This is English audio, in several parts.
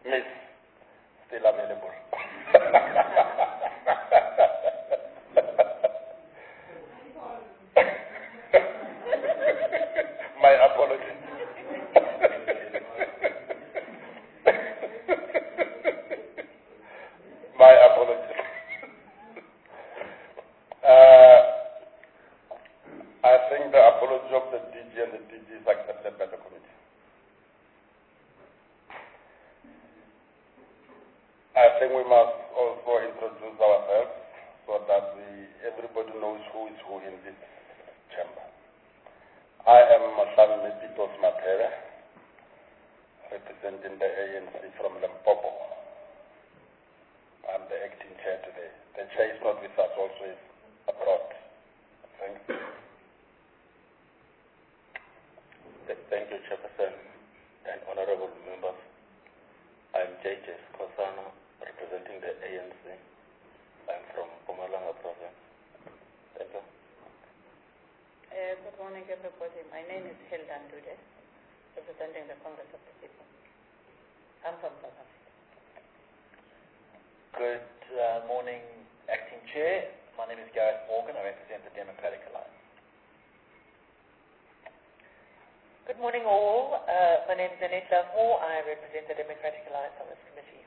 Miss, still available. My apologies. My apologies. I think the apology of the DG and the DG is accepted by the committee. I think we must also introduce ourselves so that everybody knows who is who in this chamber. I am Mahlami Pitos Matere, representing the ANC from Limpopo. I'm the acting chair today. The chair is not with us, also is abroad. Thanks. Thank you, Chairperson and honorable members. I'm JJ Kosana, representing the ANC. I'm from Mpumalanga province. Thank you. Good morning, everybody. My name is Hilda Ndude, representing the Congress of the People. I'm from South Africa. Good morning, Acting Chair. My name is Gareth Morgan. I represent the Democratic Alliance. Good morning, all. My name is Annette Lovemore. I represent the Democratic Alliance on this committee.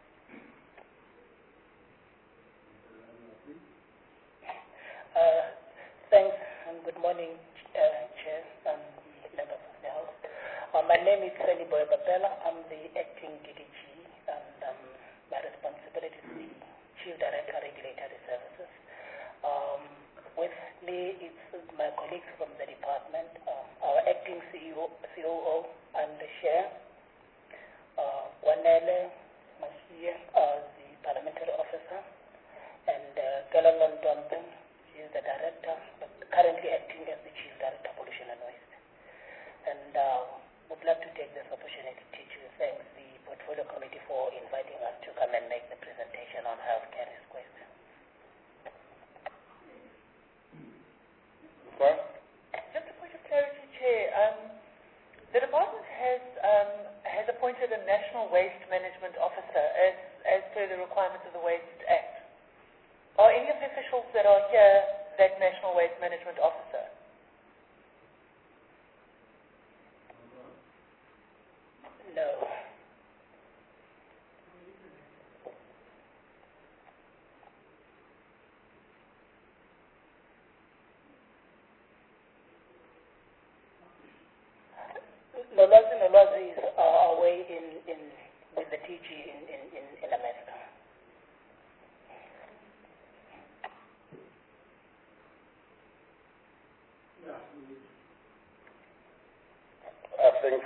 Thanks and good morning, Chair and members of the House. My name is Sally Boy-Babella. I'm the acting DDG and my responsibility is the Chief Director of Regulatory Services. With me, it's my colleagues from the department, our acting CEO, COO, and the chair, Wanele Masia, the parliamentary officer, and Galalon Domben, she is the director, but currently acting as the chief director of pollution and waste. And would like to take this opportunity to thank the portfolio committee for inviting us to come and make the presentation on healthcare risk waste. Just a point of clarity, Chair. The department has appointed a National Waste Management Officer as per the requirements of the Waste Act. Are any of the officials that are here that National Waste Management Officer? No. Nolwazi is away with the TG in America. I think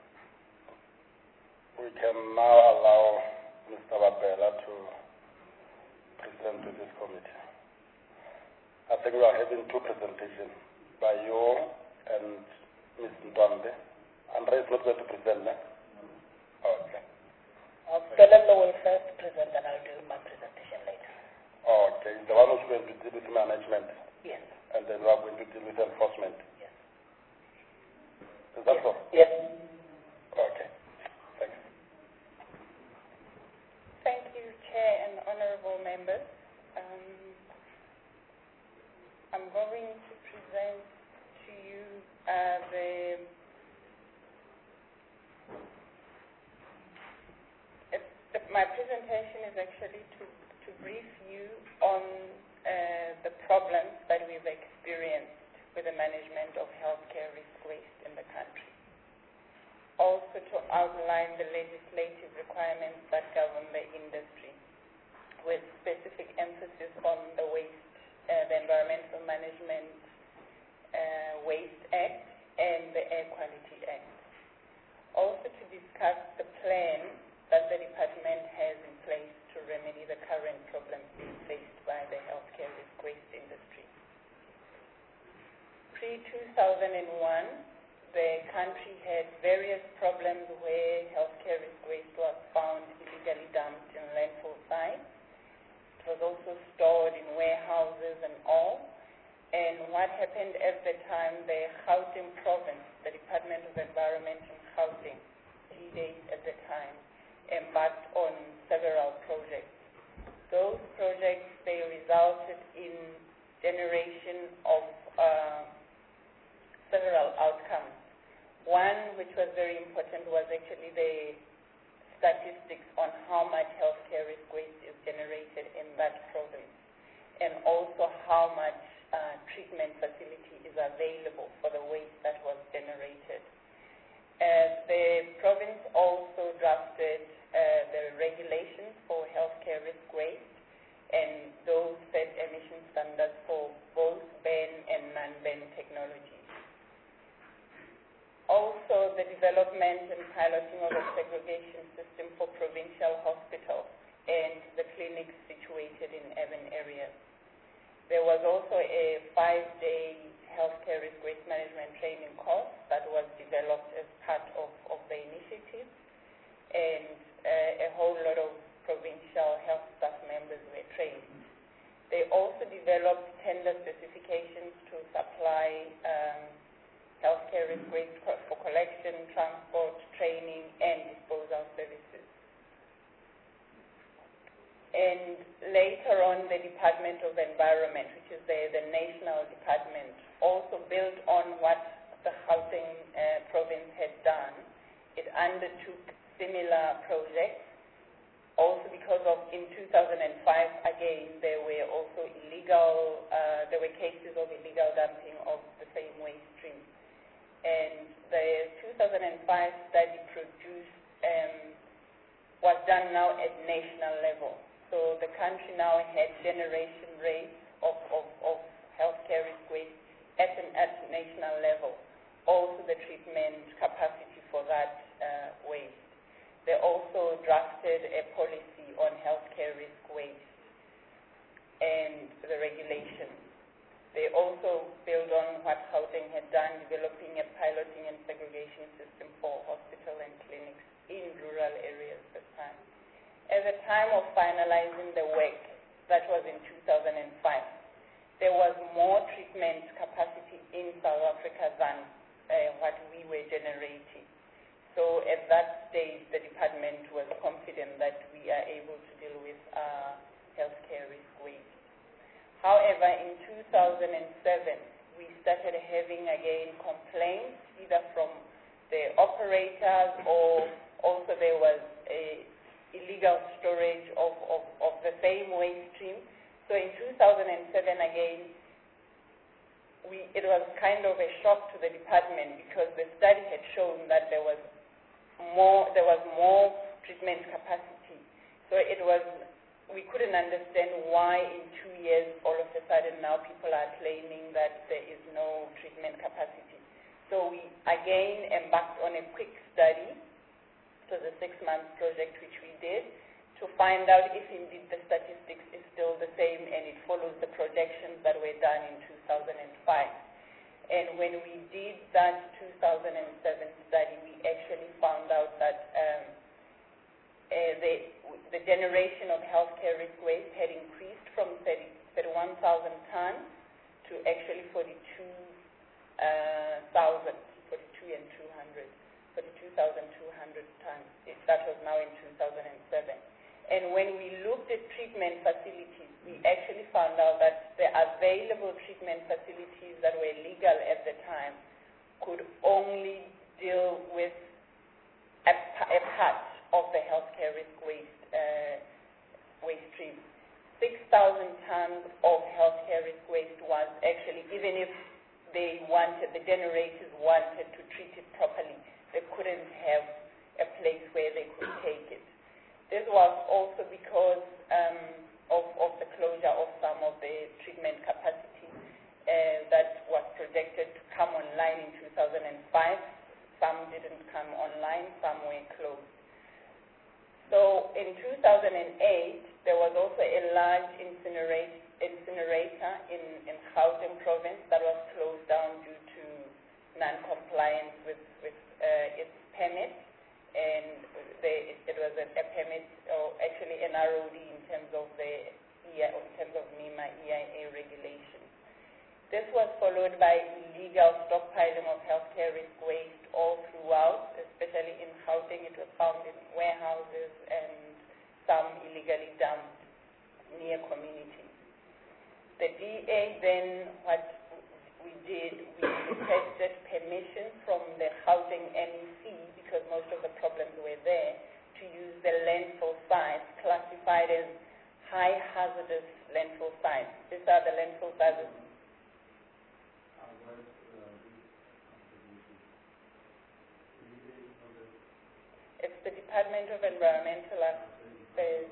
we can now allow Mr. Babella to present to this committee. I think we are having two presentations by you and Ms. Ndwambe. Andre is not going to present now? Okay. Pelelo will first present and I'll do my presentation later. Okay. The one who's going to deal with management? Yes. And then we are going to deal with enforcement? Yes. Is that so? Yes. Okay. Thanks. Thank you, Chair and honorable members. I'm going to present to you my presentation is actually to brief you on the problems that we've experienced with the management of healthcare risk waste in the country. Also to outline the legislative requirements that govern the industry, with specific emphasis on the the Environmental Management Waste Act and the Air Quality Act. Also to discuss the plan that the department has in place to remedy the current problems being faced by the healthcare risk waste industry. Pre-2001, the country had various problems where healthcare risk waste was found illegally dumped in landfill sites. It was also stored in warehouses and all. And what happened at the time, the Gauteng province, the Department of Environment in Gauteng, GDATE at the time, embarked on several projects. Those projects, they resulted in generation of several outcomes. One, which was very important, was actually the statistics on how much healthcare risk waste is generated in that province, and also how much treatment facility is available for the waste that was generated. The province also drafted the regulations for healthcare risk waste, and those set emission standards for both Ben and non-Ben technologies. Also, the development and piloting of a segregation system for provincial hospitals and the clinics situated in urban areas. There was also a 5-day healthcare risk waste management training course that was developed as part of the initiative, and a whole lot of provincial health staff members were trained. They also developed tender specifications to supply healthcare risk waste for collection, transport, training, and disposal services. And later on, the Department of Environment, which is the national department, also built on what the Gauteng province had done. It undertook similar projects, also because of, in 2005, again, there were also there were cases of illegal dumping of the same waste stream. And the 2005 study produced, was done now at national level. So the country now had generation rates of healthcare risk waste at national level, also the treatment capacity for that waste. They also drafted a policy on healthcare risk waste and the regulations. They also build on what Gauteng had done, developing a piloting and segregation system for hospital and clinics in rural areas this time. At the time of finalizing the work, that was in 2005, there was more treatment capacity in South Africa than what we were generating. So at that stage, the department was confident that we are able to deal with healthcare risk waste. However, in 2007, we started having again complaints, either from the operators or also there was a illegal storage of the same waste stream. So in 2007 again, it was kind of a shock to the department because the study had shown that there was more treatment capacity. So we couldn't understand why in 2 years all of a sudden now people are claiming that there is no treatment capacity. So we again embarked on a quick study. It was a 6-month project which we did to find out if indeed the statistics is still the same and it follows the projections that were done in 2005. And when we did that 2007 study, we actually found out that the generation of healthcare risk waste had increased from 31,000 tons to actually 42,200 tons. That was now in 2007. And when we looked at treatment facilities, we actually found out that the available treatment facilities that were legal at the time could only deal with a part of the healthcare risk waste stream. 6,000 tons of healthcare risk waste was actually, even if the generators wanted to treat it properly, they couldn't have a place where they could take it. This was also because of the closure of some of the treatment capacity that was projected to come online in 2005. Some didn't come online, some were closed. So in 2008, there was also a large incinerator in Gauteng province that was closed down due to non-compliance with its permit. And it was a permit, or actually an ROD in terms of NEMA EIA regulations. This was followed by illegal stockpiling of healthcare risk waste all throughout, especially in Gauteng. It was found in warehouses some illegally dumped near communities. The DA then, what we did, we requested permission from the Gauteng MEC, because most of the problems were there, to use the landfill sites classified as high hazardous landfill sites. These are the landfill sites. It's the Department of Environmental Affairs.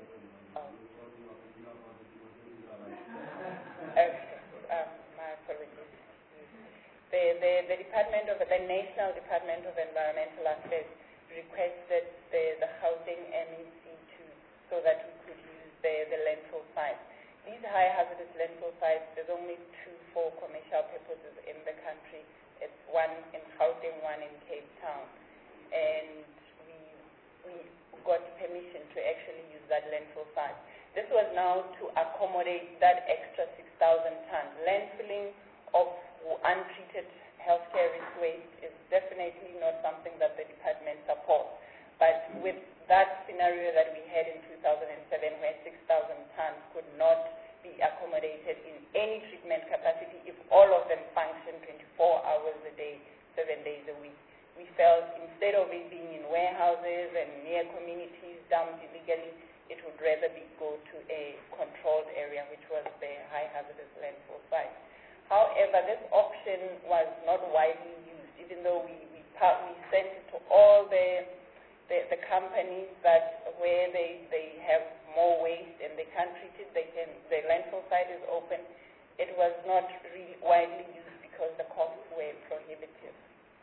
My apologies. The National Department of Environmental Affairs requested the Gauteng MEC so that we could use the landfill sites. These high hazardous landfill sites, there's only 2 for commercial purposes in the country. It's one in Gauteng, one in Cape Town. And we got permission to actually use that landfill site. This was now to accommodate that extra 6,000 tons. Landfilling of untreated healthcare risk waste is definitely not something that the department supports. But with that scenario that we had in 2007, where 6,000 tons could not be accommodated in any treatment capacity if all of them function 24 hours a day, 7 days a week, we felt instead of it being in warehouses and near communities dumped illegally, it would rather go to a controlled area, which was the high hazardous landfill site. However, this option was not widely used, even though we sent it to all the companies that where they have more waste and they can't treat it, the landfill site is open. It was not really widely used because the costs were prohibitive.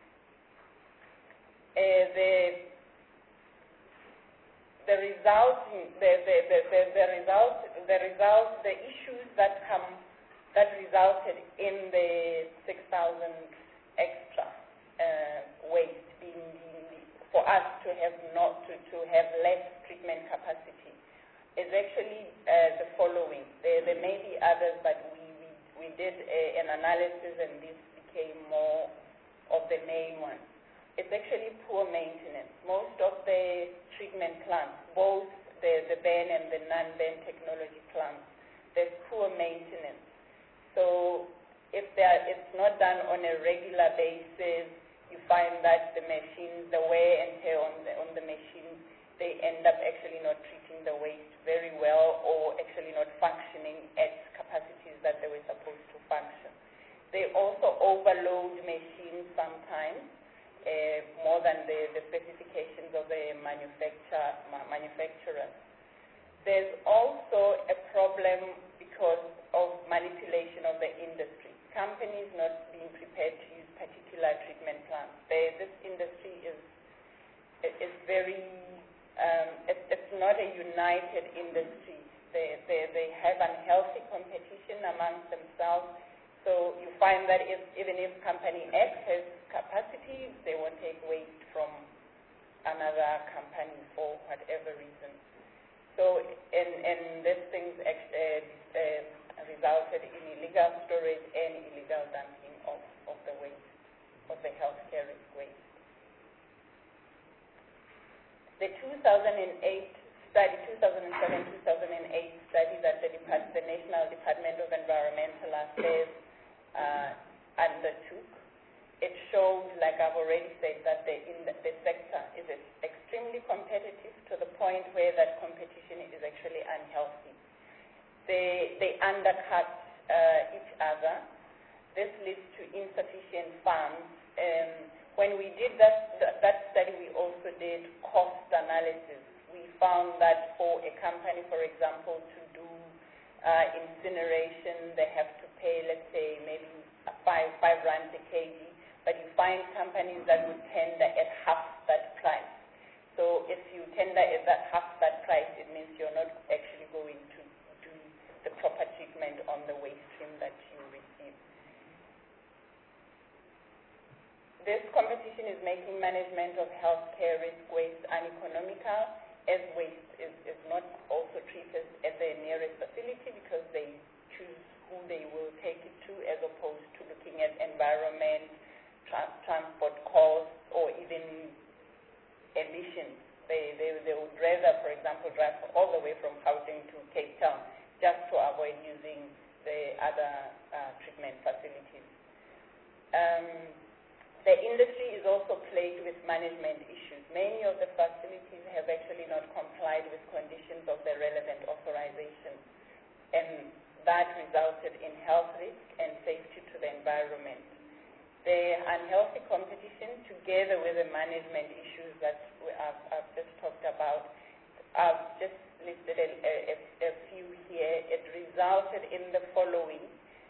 The issues that resulted in the 6,000 extra waste being for us to have less treatment capacity is actually the following. There may be others, but we did an analysis, and this became more of the main ones. It's actually poor maintenance. Most of the treatment plants, both the ban and the non-ban technology plants, there's poor maintenance. So if it's not done on a regular basis, you find that the machines, the wear and tear on the machines, they end up actually not treating the waste very well, or actually not functioning at capacities that they were supposed to function. They also overload machines sometimes, more than the specifications of the manufacturers. There's also a problem because of manipulation of the industry. Companies not being prepared to use particular treatment plants. This industry is very, it's not a united industry. They have unhealthy competition amongst themselves. So you find that even if company X has capacity, they won't take waste from another company for whatever reason. So, and these things resulted in illegal storage and illegal dumping of the waste, of the healthcare risk waste. The 2007-2008 study that the National Department of Environmental Affairs undertook, it showed, like I've already said, that the sector is extremely competitive to the point where that competition is actually unhealthy. They undercut each other. This leads to insufficient funds. When we did that study, we also did cost analysis. We found that for a company, for example, to do incineration, they have to pay, let's say, maybe 5 rand a kg. But you find companies that would tender at half that price. So if you tender at half that price, it means you're not actually going to do the proper treatment on the waste stream that you receive. This competition is making management of healthcare risk waste uneconomical, as waste is not also treated at the nearest facility because they choose who they will take it to, as opposed to looking at environment, transport costs, or even emissions. They they would rather, for example, drive all the way from Gauteng to Cape Town just to avoid using the other treatment facilities. The industry is also plagued with management issues. Many of the facilities have actually not complied with conditions of the relevant authorization, and that resulted in health risk and safety to the environment. The unhealthy competition, together with the management issues that I've just talked about, I've just listed a few here. It resulted in the following.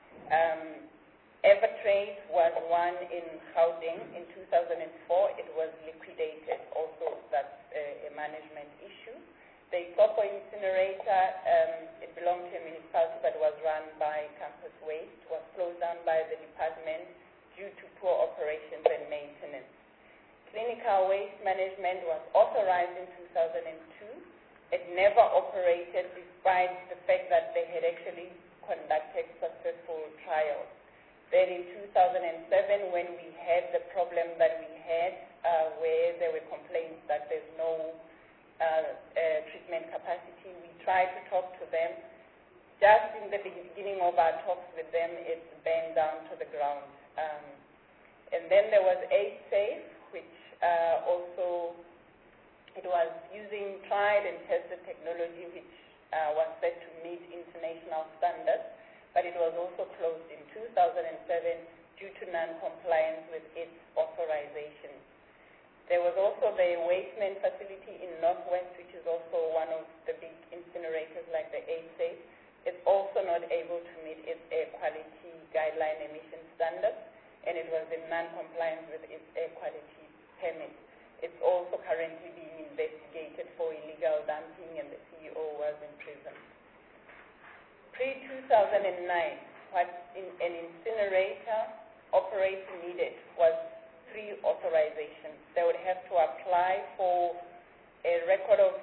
Evertrade was one in Gauteng in 2004. It was liquidated. Also, that's a management issue. The Itopo incinerator, it belonged to a municipality but was run by Campus Waste, was closed down by the department due to poor operations and maintenance. Clinical waste management was authorized in 2002. It never operated despite the fact that they had actually conducted successful trials. Then in 2007, when we had the problem that we had, where there were complaints that there's no treatment capacity, we tried to talk to them. Just in the beginning of our talks with them, it burned down to the ground. And then there was AidSafe, which also, it was using tried and tested technology, which was said to meet international standards, but it was also closed in 2007 due to non-compliance with its authorization. There was also the Wasteman facility in Northwest, which is also one of the big incinerators like the AidSafe. It's also not able to meet its air quality guideline emission standards, and it was in non-compliance with its air quality permit. It's also currently being investigated for illegal dumping, and the CEO was in prison. Pre-2009, what an incinerator operator needed was 3 authorizations. They would have to apply for a record of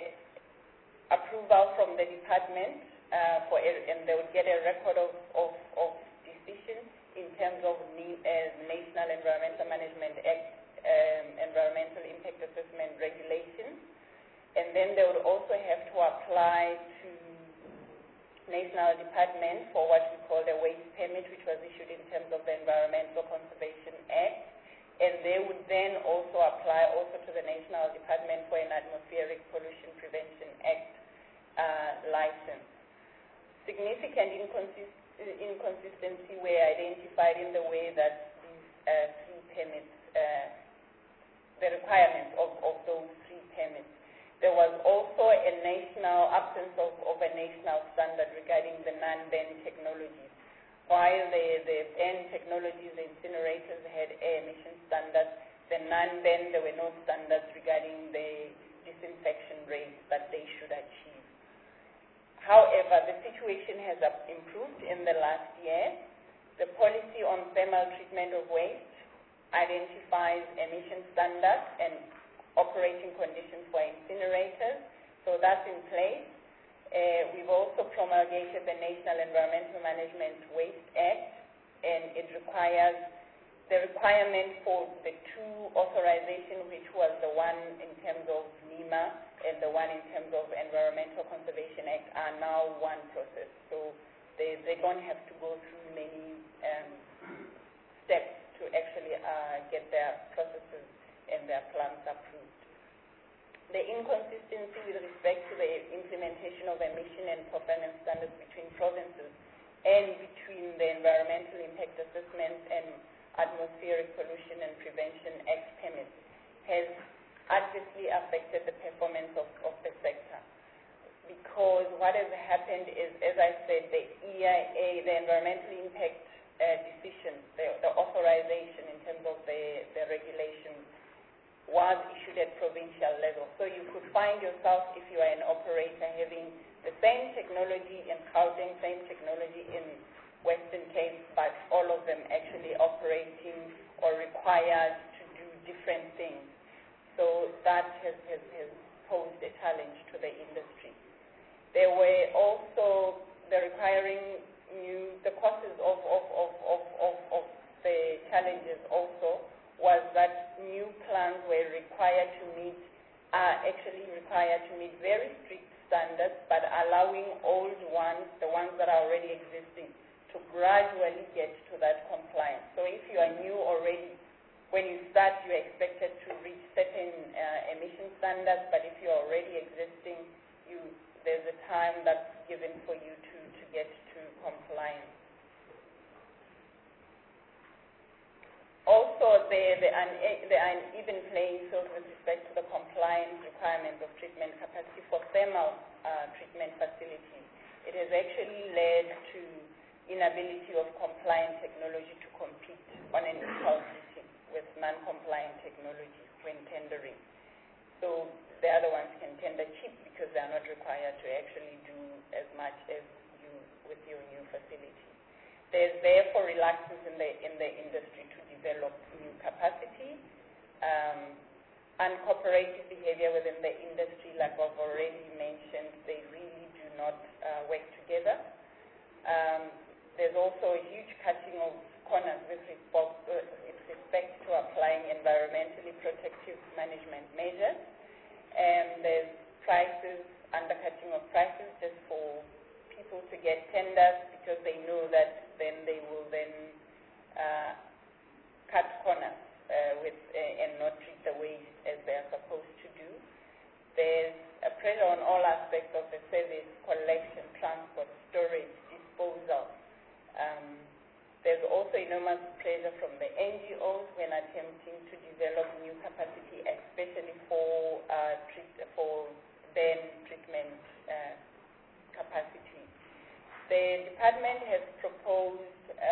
approval from the department, and they would get a record of decision in terms of National Environmental Management Act, Environmental Impact Assessment Regulations, and then they would also have to apply to National Department for what we call the waste permit, which was issued in terms of the Environmental Conservation Act, and they would then also apply also to the National Department for an Atmospheric Pollution Prevention Act license. Significant inconsistency were identified in the way that these 3 permits, the requirements of those 3 permits. There was also a national absence of a national standard regarding the non-ban technologies. While the ban technologies, the incinerators had air emission standards, the non-ban, there were no standards regarding the disinfection rates that they should achieve. However, the situation has improved in the last year. The policy on thermal treatment of waste identifies emission standards and operating conditions for incinerators, so that's in place. We've also promulgated the National Environmental Management Waste Act, and it requires the requirement for the 2 authorizations, which was the one in terms of NEMA and the one in terms of Environmental Conservation Act, are now one process. So they don't have to go through many steps to actually get their processes and their plans approved. The inconsistency with respect to the implementation of emission and performance standards between provinces and between the Environmental Impact Assessments and Atmospheric Pollution and Prevention Act permits has adversely affected the performance of the sector. Because what has happened is, as I said, the EIA, the Environmental Impact decision, the authorization in terms of the regulations, was issued at provincial level. So you could find yourself, if you are an operator, having the same technology in Gauteng, same technology in Western Cape, but all of them actually operating or required to do different things. So that has posed a challenge to the industry. There were also the requiring the causes of the challenges also was that new plans were required to meet are actually required to meet very strict standards, but allowing old ones, the ones that are already existing, to gradually get to that compliance. So if you are new already, when you start, you're expected to reach certain emission standards, but if you're already existing, there's a time that's given for you to get to compliance. Also, the uneven playing field with respect to the compliance requirements of treatment capacity for thermal treatment facilities. It has actually led to inability of compliant technology to compete on an equal footing with non-compliant technology when tendering. So the other ones can tender cheap because they are not required to actually do as much as you with your new facility. There's therefore reluctance in the industry to develop new capacity. Uncooperative behavior within the industry, like I've already mentioned, they really do not work together. There's also a huge cutting of corners with respect to applying environmentally protective management measures. And there's prices, undercutting of prices just for people to get tenders because they know that then they will then cut corners and not treat the waste as they are supposed to do. There's a pressure on all aspects of the service, collection, transport, storage, disposal. There's also enormous pressure from the NGOs when attempting to develop new capacity, especially for then treatment capacity. The department has proposed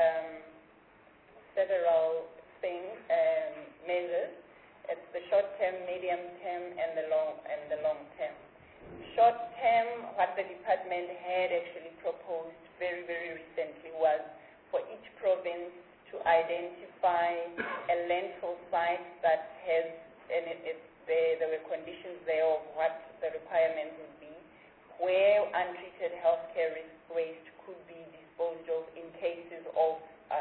several measures. It's the short term, medium term, and the long term. Short term, what the department had actually proposed very, very recently was for each province to identify a landfill site that has, and there were conditions there of what the requirements would be, where untreated healthcare waste could be disposed of in cases of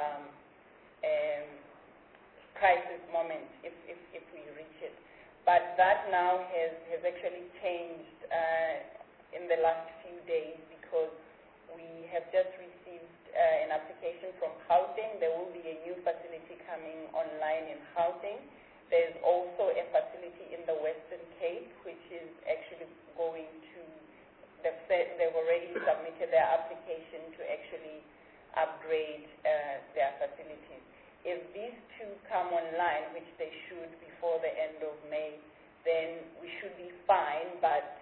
crisis moments if we reach it. But that now has actually changed in the last few days because we have just received an application from Gauteng. There will be a new facility coming online in Gauteng. There's also a facility in the Western Cape which is actually going to, they've already submitted their application to actually upgrade their facilities. If these two come online, which they should before the end of May, then we should be fine, but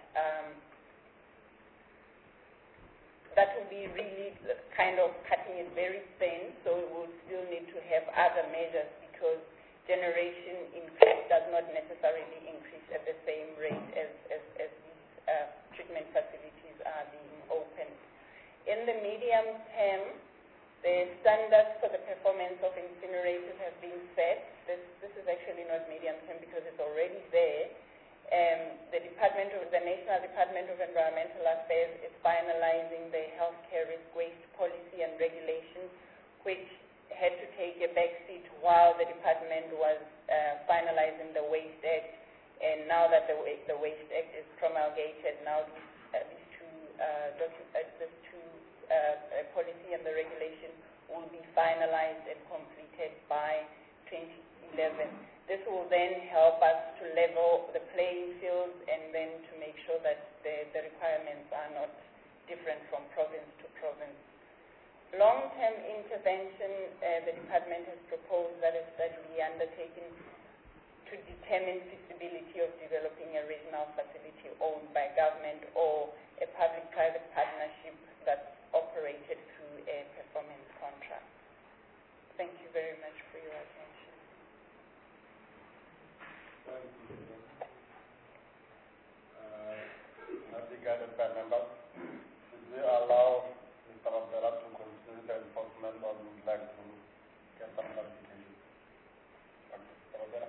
that will be really kind of cutting it very thin, so we will still need to have other measures because generation increase does not necessarily increase at the same rate as these treatment facilities are being opened. In the medium term, the standards for the performance of incinerators have been set. This is actually not medium term because it's already there. The National Department of Environmental Affairs is finalizing the healthcare risk waste policy and regulations, which had to take a backseat while the department was finalizing the Waste Act. And now that the Waste Act is promulgated, now these two policy and the regulation will be finalized and completed by 2011. This will then help us to level the playing field and then to make sure that the requirements are not different from province to province. Long-term intervention, the department has proposed that a study be undertaken to determine feasibility of developing a regional facility owned by government or a public-private partnership that's operated through a performance contract. Thank you very much for your attention. Thank you. As regarded by members, should we allow Mr. Abdullah to continue the enforcement or would you like to get some clarification? Mr. Abdullah.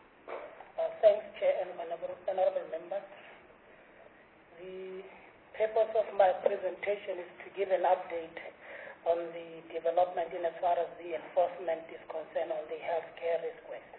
Thanks, Chair and honorable members. The purpose of my presentation is to give an update on the development in as far as the enforcement is concerned on the healthcare risk waste.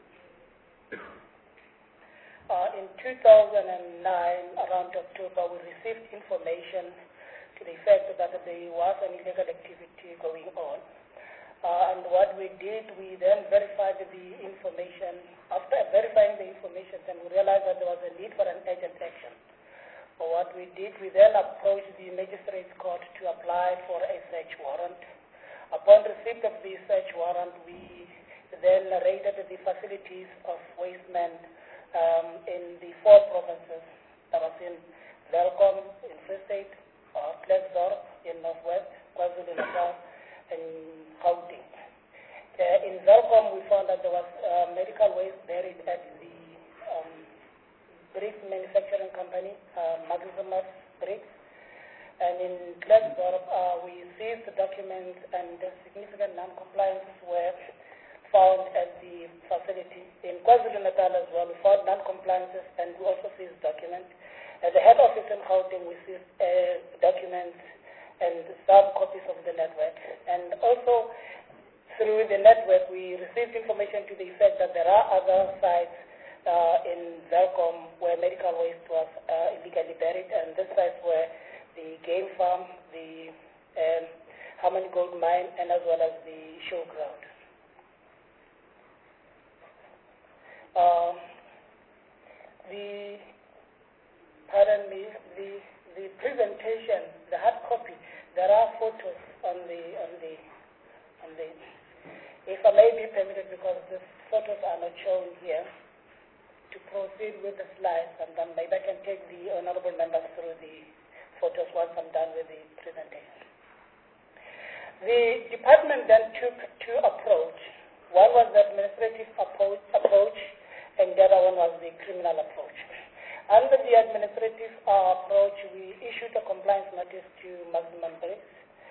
In 2009, around October, we received information to the effect that there was an illegal activity going on. And what we did, we then verified the information. After verifying the information, then we realized that there was a need for an urgent action. What we did, we then approached the magistrate's court to apply for a search warrant. Upon receipt of the search warrant, we then raided the facilities of waste management in the 4 provinces. That was in Welkom, in Free State, Klerksdorp, in Northwest, KwaZulu-Natal, and Gauteng. In Welkom, we found that there was medical waste buried at the bricks manufacturing company, Maximus Bricks. And in Klerksdorp, we seized the documents and significant non-compliances were found at the facility. In KwaZulu-Natal as well, we found non-compliances and we also seized documents. At the head office in Gauteng, we seized documents and some copies of the network. And also, through the network, we received information to the effect that there are other sites in Welkom where medical waste was illegally buried, and these sites were the game farm, the Harmony Gold Mine, and as well as the showground. The presentation, the hard copy, there are photos on the. If I may be permitted, because the photos are not shown here, to proceed with the slides, and then maybe I can take the honorable members through the photos once I'm done with the presentation. The department then took 2 approaches. One was the administrative approach, and the other one was the criminal approach. Under the administrative approach, we issued a compliance notice to Maximum Bricks,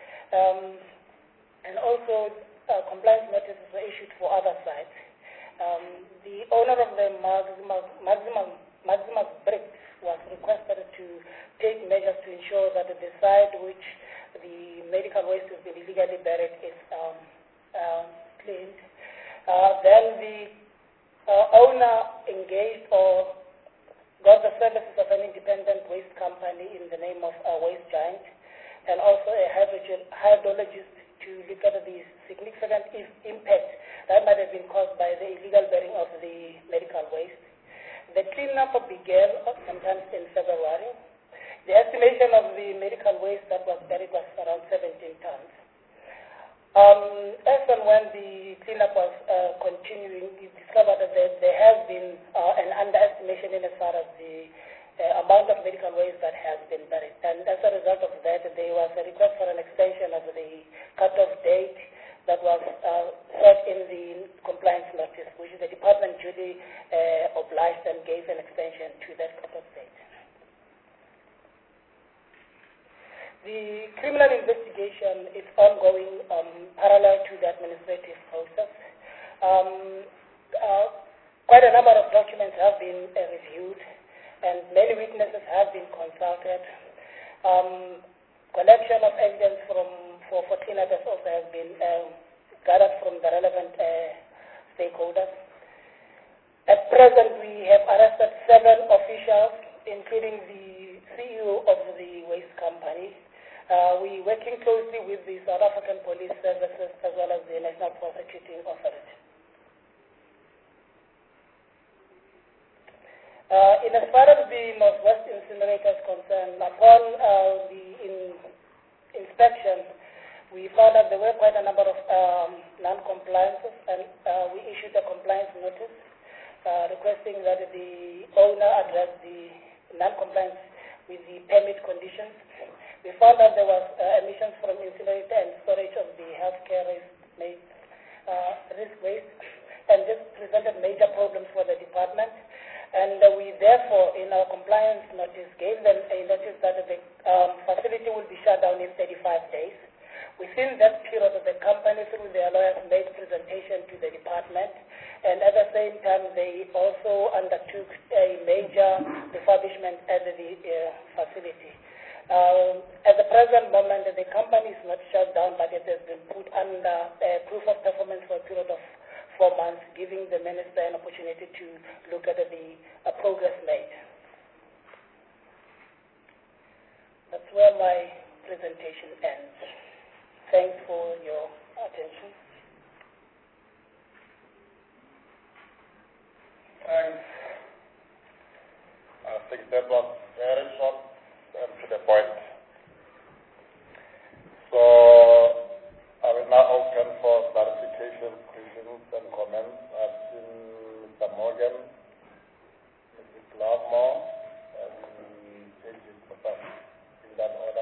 and also compliance notices were issued for other sites. The owner of the Maximus Bricks was requested to take measures to ensure that the site which the medical waste has been illegally buried is cleaned. Then the owner engaged or got the services of an independent waste company in the name of Waste Giant, and also a hydrologist to look at the significant impact that might have been caused by the illegal burying of the medical waste. The cleanup began sometime in February. The estimation of the medical waste that was buried was around 17 tons. As and when the cleanup was continuing, we discovered that there has been an underestimation in as far as the amount of medical waste that has been buried. And as a result of that, there was a request for an extension of the cut-off date that was set in the compliance notice, which the department duly obliged and gave an extension to that cut-off date. The criminal investigation is ongoing parallel to the administrative process. Quite a number of documents have been reviewed, and many witnesses have been consulted. Collection of evidence for 14 others also has been gathered from the relevant stakeholders. At present, we have arrested 7 officials, including the CEO of the waste company. We're working closely with the South African Police Services as well as the National Prosecuting Authority. In as far as the Northwest Incinerator is concerned, upon the inspection, we found that there were quite a number of non-compliances, and we issued a compliance notice requesting that the owner address the non-compliance with the permit conditions. We found that there was emissions from incinerator and storage of the healthcare risk waste, and this presented major problems for the department. And we therefore, in our compliance notice, gave them a notice that the facility will be shut down in 35 days. Within that period, the company, through their lawyers, made presentation to the department, and at the same time, they also undertook a major refurbishment at the facility. At the present moment, the company is not shut down, but it has been put under proof of performance for a period of 4 months, giving the minister an opportunity to look at the progress made. That's where my presentation ends. Thanks for your attention. Thanks. I think that was very short and to the point. So I will now open for clarification, questions, and comments. I've seen Mr. Morgan, Mrs. Glasmore, and J.J. Kosan, in that order.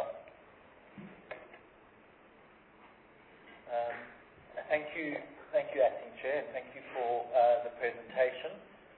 Thank you, Acting Chair, and thank you for the presentation.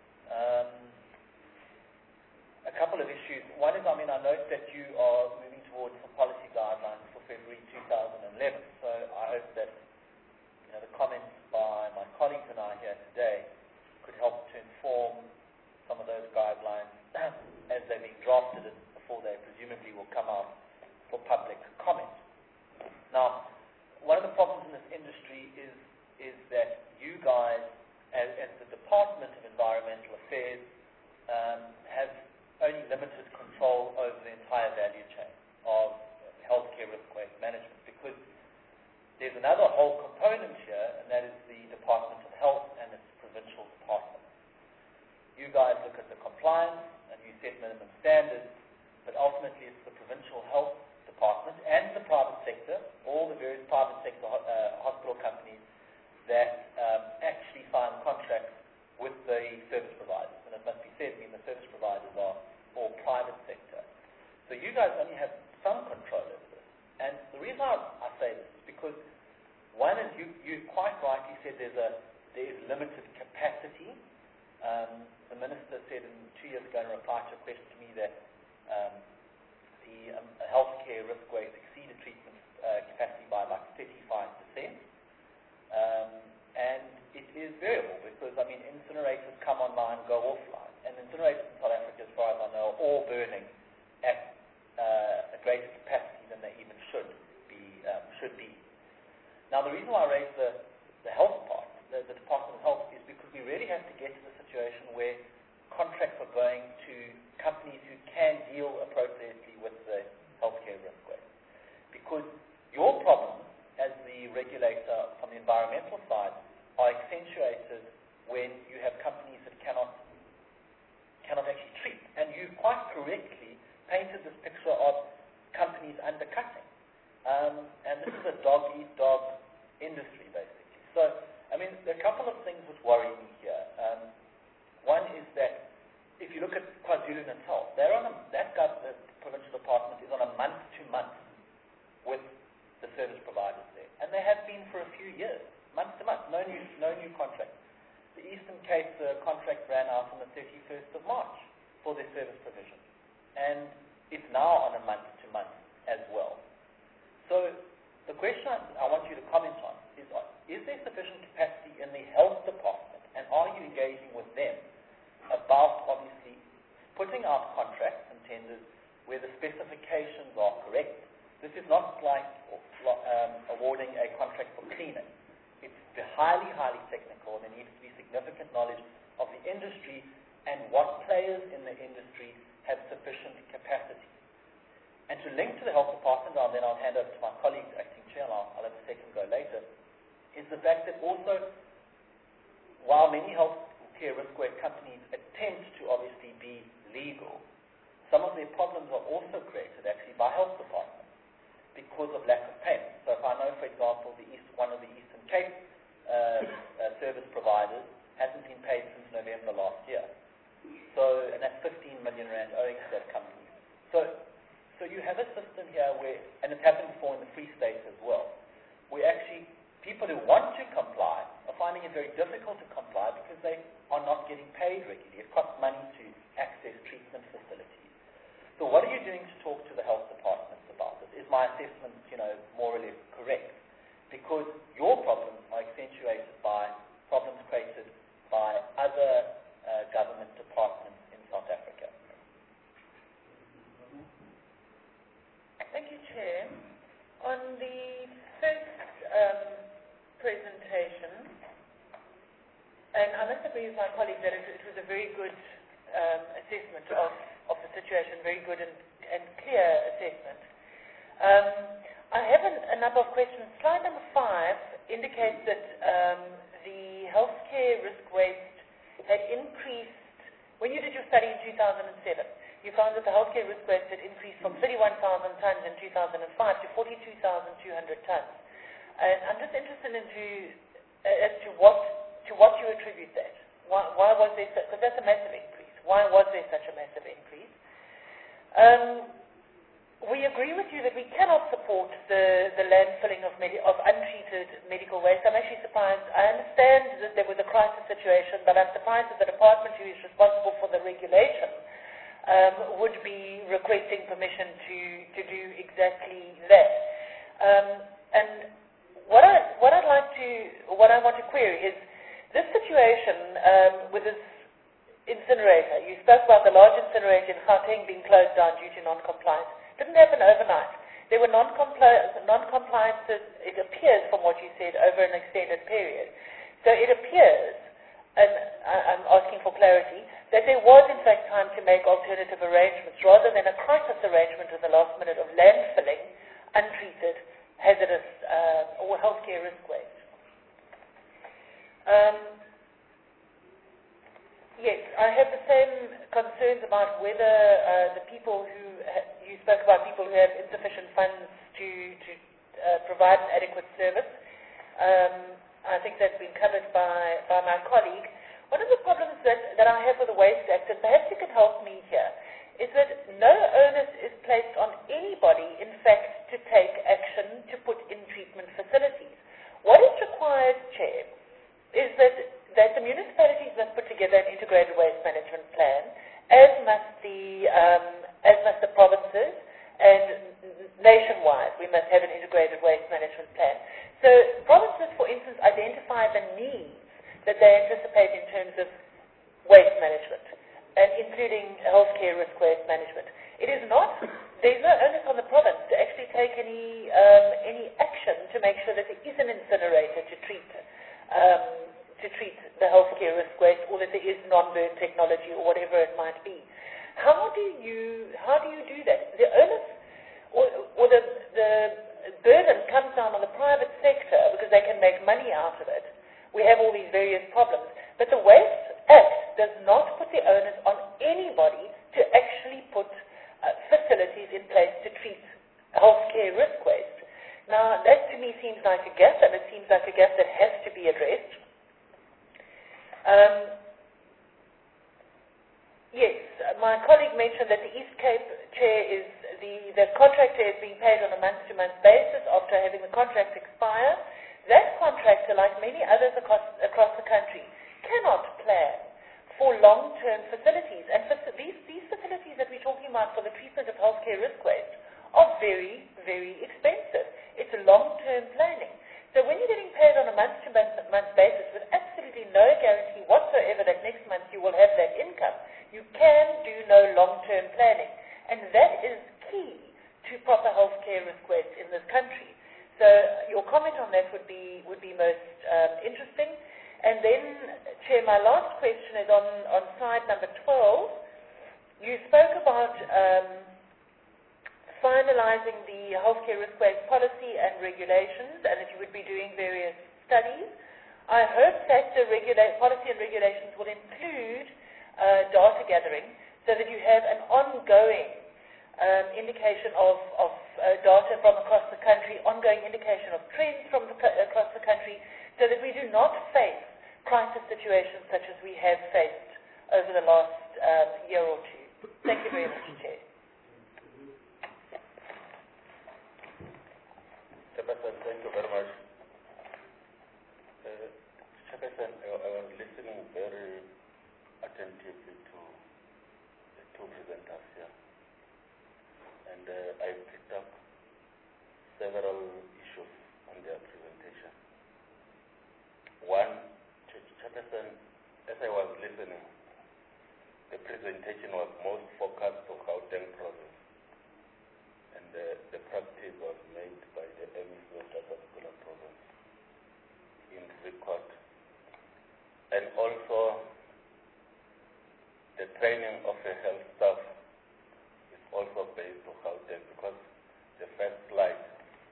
A couple of issues. One is, I note that you are moving towards some policy guidelines for February 2011. So I hope that the comments by my colleagues and I here today could help to inform some of those guidelines as they're being drafted and before they presumably will come out for public comment. Now, one of the problems in this industry is that you guys, as the Department of Environmental Affairs, have only limited control over the entire value chain of healthcare risk waste management, because there's another whole component here, and that is the Department of Health and its provincial department. You guys look at the compliance and you set minimum standards, but ultimately it's the provincial health department and the private sector, all the various private sector hospital companies that actually sign contracts with the service providers. And it must be said, the service providers are all private sector. So you guys only have some control over this. And the reason I say this is because, one is you quite rightly said there is limited capacity. The minister said 2 years ago in a reply to a question to me that the healthcare risk waste exceeded treatment capacity by like 35%. And it is variable because, incinerators come online, go offline. And incinerators in South Africa, as far as I know, are all burning at a greater capacity than they even should be. Now, the reason why I raised the health part, the Department of Health, is because we really have to get to the situation where contracts are going to companies who can deal appropriately with the healthcare risk waste. Because your problems as the regulator from the environmental side are accentuated when you have companies that cannot actually treat. And you quite correctly painted this picture of companies undercutting. And this is a dog-eat-dog industry, basically. So, there are a couple of things which worry me here. One is that if you look at KwaZulu-Natal, the provincial department is on a month-to-month with the service providers there. And they have been for a few years, month-to-month, no new contract. The Eastern Cape contract ran out on the 31st of March for their service provision. And it's now on a month-to-month as well. So the question I want you to comment on is there sufficient capacity in the health department, and are you engaging with them about obviously putting out contracts and tenders where the specifications are correct? This is not like awarding a contract for cleaning. It's highly, highly technical. There needs to be significant knowledge of the industry and what players in the industry have sufficient capacity. And to link to the health department, and then I'll hand over to my colleague, Acting Chair, and I'll have a second go later, is the fact that also, while many healthcare risk-weight companies attempt to obviously be legal, some of their problems are also created actually by health departments because of lack of payment. So if I know, for example, one of the Eastern Cape service providers hasn't been paid since November last year. And that's 15 million rand owing to that company. So you have a system here where, and it's happened before in the Free State as well, where actually people who want to comply are finding it very difficult to comply because they are not getting paid regularly. It costs money to access treatment facilities. So what are you doing to talk to the health departments about this? Is my assessment, more or less correct? Because your problems are accentuated by problems created by other government departments in South Africa. presentation, and I must agree with my colleague that it was a very good assessment of the situation, very good and clear assessment. I have a number of questions. Slide number 5 indicates that the healthcare risk waste had increased. When you did your study in 2007, you found that the healthcare risk waste had increased from 31,000 tons in 2005 to 42,200 tons. And I'm just interested as to what you attribute that. Why was there such? Because that's a massive increase. Why was there such a massive increase? We agree with you that we cannot support the landfilling of untreated medical waste. I'm actually surprised. I understand that there was a crisis situation, but I'm surprised that the department who is responsible for the regulation would be requesting permission to do exactly that. And what I want to query is this situation with this incinerator. You spoke about the large incinerator in Gauteng being closed down due to non-compliance. Didn't happen overnight. There were non-compliances, it appears from what you said, over an extended period. So it appears, and I'm asking for clarity, that there was in fact time to make alternative arrangements rather than a crisis arrangement in the last minute of landfilling untreated hazardous or healthcare risk waste. Yes, I have the same concerns about whether the people who you spoke about, people who have insufficient funds to provide an adequate service. I think that's been covered by my colleague. One of the problems that I have with the Waste Act, and perhaps you can help me here, is that no onus is placed on anybody, in fact, to take action to put in treatment facilities. What is required, Chair, is that the municipalities must put together an integrated waste management plan, as must the provinces, and nationwide we must have an integrated waste management plan. So provinces, for instance, identify the needs that they anticipate in terms of waste management, and including healthcare risk waste management. There's no onus on the province to actually take any action to make sure that there is an incinerator to treat the healthcare risk waste, or that there is non-burn technology or whatever it might be. How do you do that? The onus or the burden comes down on the private sector because they can make money out of it. We have all these various problems, but the Waste Act does not put the onus on anybody to actually put facilities in place to treat healthcare risk waste. Now, that to me seems like a gap, and it seems like a gap that has to be addressed. Yes, my colleague mentioned that the East Cape Chair is the contractor is being paid on a month-to-month basis after having the contract expire. That contractor, like many others across the country, cannot plan for long-term facilities. And these facilities that we're talking about for the treatment of healthcare risk waste are very, very expensive. It's a long-term planning. So when you're getting paid on a month-to-month basis with absolutely no guarantee whatsoever that next month you will have that income, you can do no long-term planning. And that is key to proper healthcare risk waste in this country. So your comment on that would be most interesting. And then, Chair, my last question is on slide number 12. You spoke about finalizing the healthcare risk waste policy and regulations, and that you would be doing various studies. I hope that the policy and regulations will include data gathering, so that you have an ongoing indication of data from across the country, ongoing indication of trends from across the country, so that we do not face crisis situations such as we have faced over the last year or two. Thank you very much, Chair. Chairperson, thank you very much. Chairperson, I was listening very attentively to the two presenters here, and I picked up several issues on their presentation. One, Chairperson, as I was listening, the presentation was most focused on Gauteng province, and the practice was made by the MEC of that particular province. training of the health staff is also based on Gauteng, because the first slide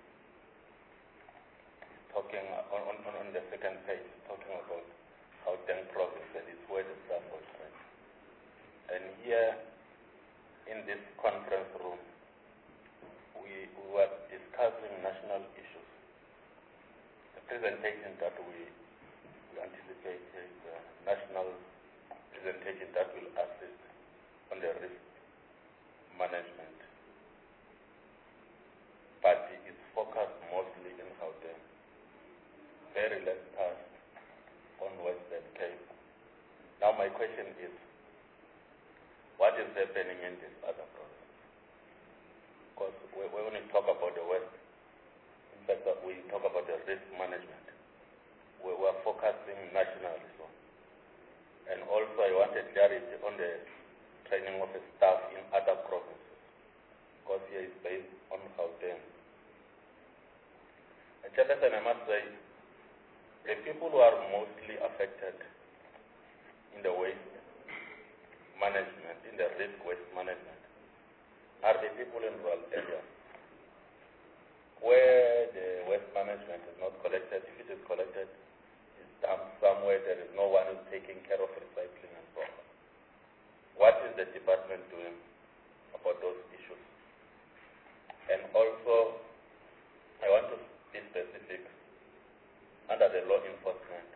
talking on the second page, talking about Gauteng province, and it's where the staff was trained. And here in this conference room, we were discussing national issues. The presentation that we anticipate is a national presentation that will assist on the risk management, but it's focused mostly in Gauteng, very less task on Western Cape. Now my question is, what is happening in these other provinces? Because when we talk about the West, in fact we talk about the risk management, we are focusing nationally. So. And also I wanted clarity on the training of the staff in other provinces, because here is based on Gauteng. And Chairperson, I must say, the people who are mostly affected in the waste management, in the risk waste management, are the people in rural areas, where the waste management is not collected. If it is collected, it's dumped somewhere, there is no one who's taking care of recycling and so on. What is the department doing about those issues? And also, I want to be specific. Under the law enforcement,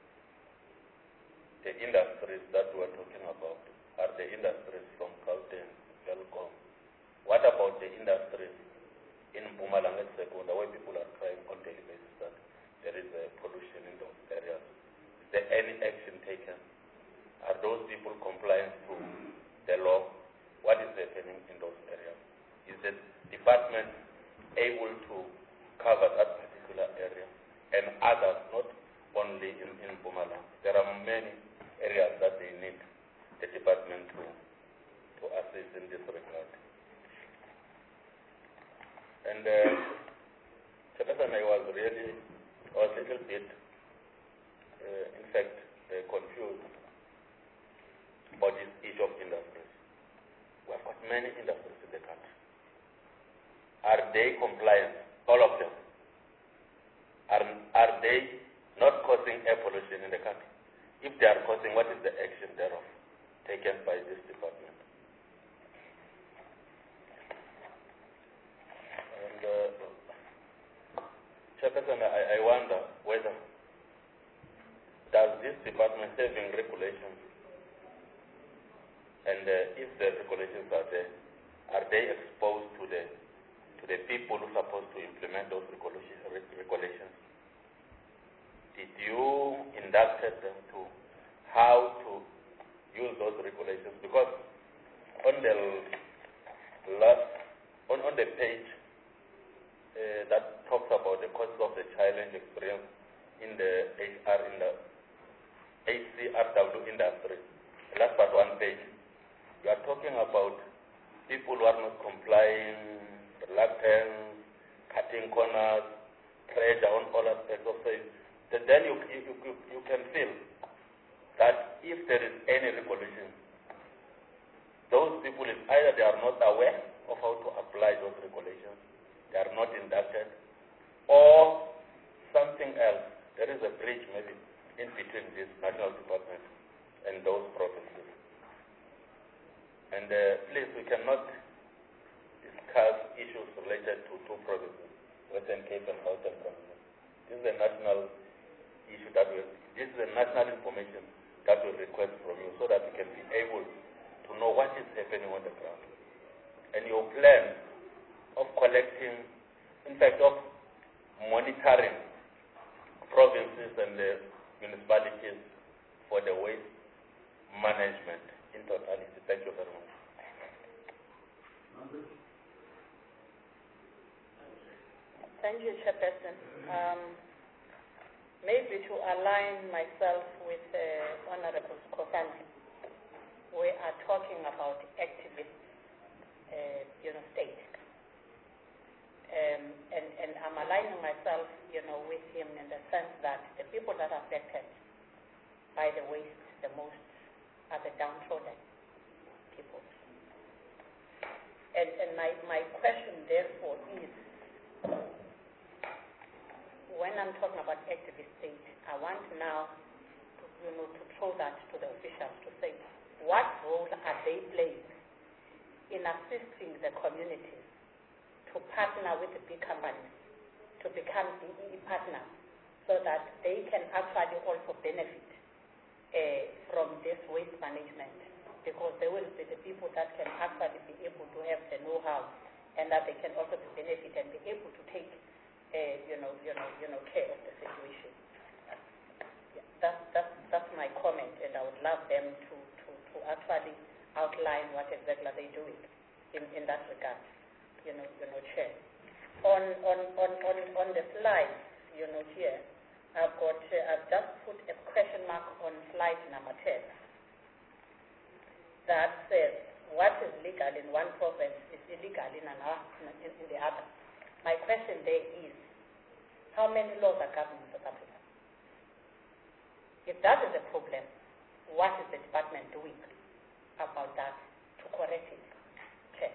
the industries that we are talking about are the industries from Gauteng, Belcom. What about the industries in Mpumalanga Sekunda, where people are crying on daily basis that there is pollution in those areas? Is there any action taken? Are those people compliant to the law? What is happening in those areas? Is the department able to cover that particular area? And others, not only in Mpumalanga. There are many areas that they need the department to assist in this regard. And Chairperson, I was a little bit, in fact, confused about this issue of industries. We have got many industries in the country. Are they compliant? All of them. Are they not causing air pollution in the country? If they are causing, what is the action thereof taken by this department? And Chairperson, I wonder whether does this department having regulations, and if the regulations are there, are they exposed to the people who are supposed to implement those regulations? Did you induct them to how to use those regulations? Because on the on the page that talks about the causes of the challenge experience in the HCRW industry, the last part one page, you are talking about people who are not complying, reluctance, cutting corners, pressure on all aspects of safety. Then you can feel that if there is any regulation, those people, either they are not aware of how to apply those regulations, they are not inducted, or something else. There is a bridge maybe in between this national department and those provinces. And please, we cannot discuss issues related to two provinces, Western Cape and Gauteng provinces. This is a national issue this is a national information that we request from you, so that we can be able to know what is happening on the ground. And your plan of collecting, in fact, of monitoring provinces and the municipalities for the waste management in totality. Thank you very much. Thank you, Chairperson. Maybe to align myself with Honorable Skosana, we are talking about activist, state. And I'm aligning myself, with him in the sense that the people that are affected by the waste the most are the downtrodden. people. And my question, therefore, is, when I'm talking about activist state, I want now to throw that to the officials to say, what role are they playing in assisting the communities to partner with the big companies, to become DEE partners, so that they can actually also benefit from this waste management, because they will be the people that can actually be able to have the know-how, and that they can also benefit and be able to take, care of the situation. Yeah, that's my comment, and I would love them to actually outline what exactly they're doing in that regard. Chair. On the slides, here, I've just put a question mark on slide number 10 that says what is legal in one province is illegal in the other. My question there is, how many laws are governing South Africa? If that is a problem, what is the department doing about that to correct it? Chair.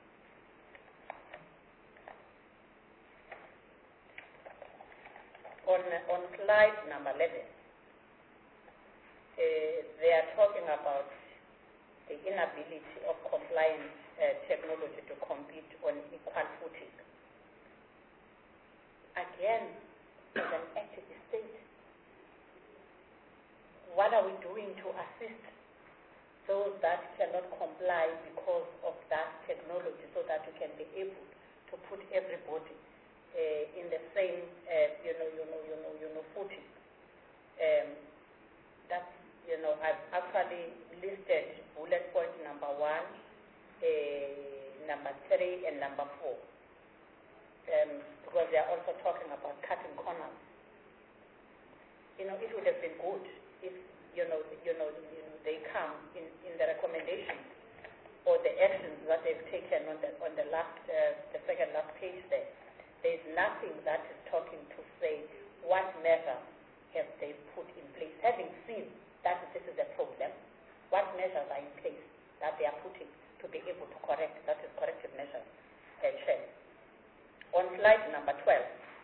On slide number 11, they are talking about the inability of compliant technology to compete on equal footing. Again, as an activist state, what are we doing to assist those that cannot comply because of that technology, so that we can be able to put everybody in the same, footing? That's, I've actually listed bullet point number 1, number 3, and number 4, because they are also talking about cutting corners. It would have been good if, they come in the recommendations or the actions that they've taken on the last, the second last page there. There's nothing that is talking to say what measures have they put in place, having seen that this is a problem. What measures are in place that they are putting to be able to correct? That is corrective measures. Chair. On slide number 12,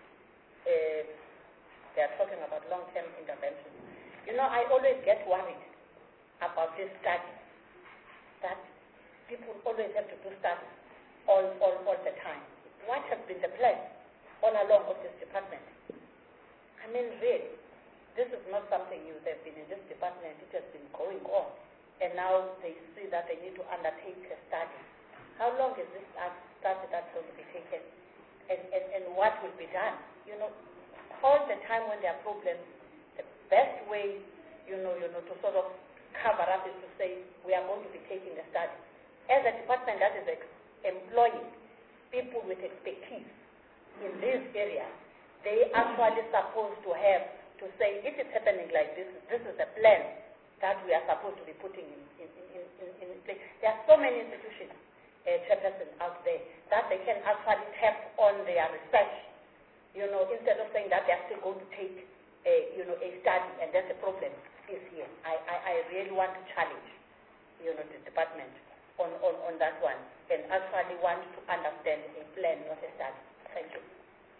they are talking about long-term intervention. I always get worried about this study, that people always have to do studies all the time. What has been the plan all along of this department? I mean, really, this is not something new. They've been in this department. It has been going on. And now they see that they need to undertake a study. How long is this study that's going to be taken? And what will be done? All the time when there are problems, the best way, to sort of cover up is to say, we are going to be taking a study. As a department that is employing people with expertise in this area, they actually supposed to have to say, if it's happening like this, this is a plan that we are supposed to be putting in place. There are so many institutions, chairpersons out there, that they can actually tap on their research, instead of saying that they are still going to take a study, and then the problem is here. I really want to challenge, the department on that one, and actually want to understand a plan, not a study. Thank you.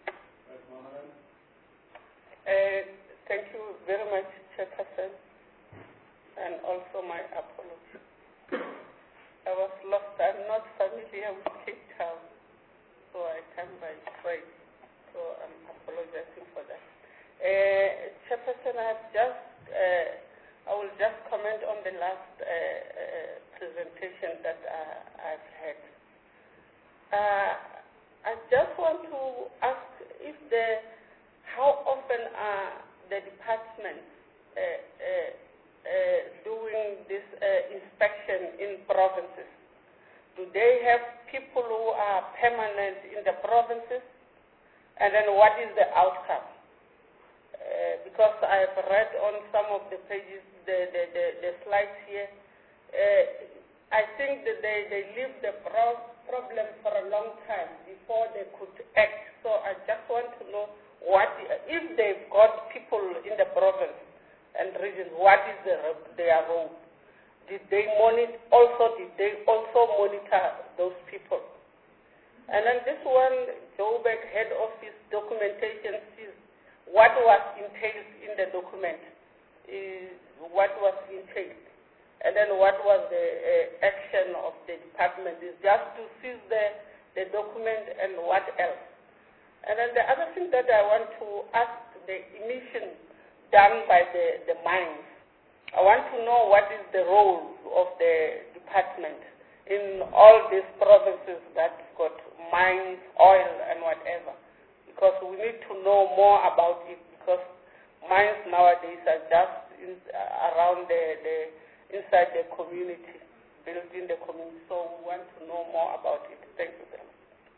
Thank you very much, Chairperson, and also my apology. I was lost. I'm not familiar with Cape Town, so I come by train, so I'm apologizing for that. Chairperson, I will just comment on the last presentation that I've had. I just want to ask how often are the departments doing this inspection in provinces? Do they have people who are permanent in the provinces? And then what is the outcome? Because I've read on some of the pages, the slides here, I think that they leave the problem for a long time before they could act. So I just want to know if they've got people in the province and region, what is their role? did they also monitor those people? And then this one, Joburg head office documentation sees what was entailed in the document, what was entailed, and then what was the action of the department is just to seize the document and what else. And then the other thing that I want to ask, the emission done by the mines. I want to know what is the role of the department in all these provinces that got mines, oil, and whatever. Because we need to know more about it, because mines nowadays are just around inside the community, building the community. So we want to know more about it. Thank you very much.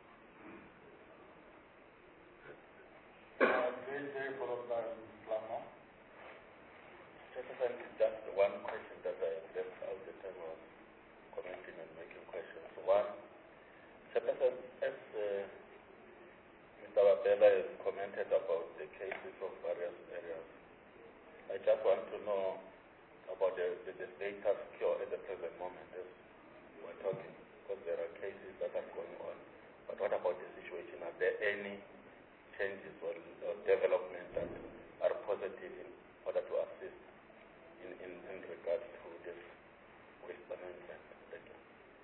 Very followed by Lama. Chairperson, just one question that I left out the time I was commenting and making questions. One, Chairperson, as Mr. Wabella has commented about the cases of various areas, I just want to know about the status quo at the present moment as we're talking, because there are cases that are going on. But what about the situation? Are there any changes or development that are positive in order to assist in regards to this waste management? Thank you.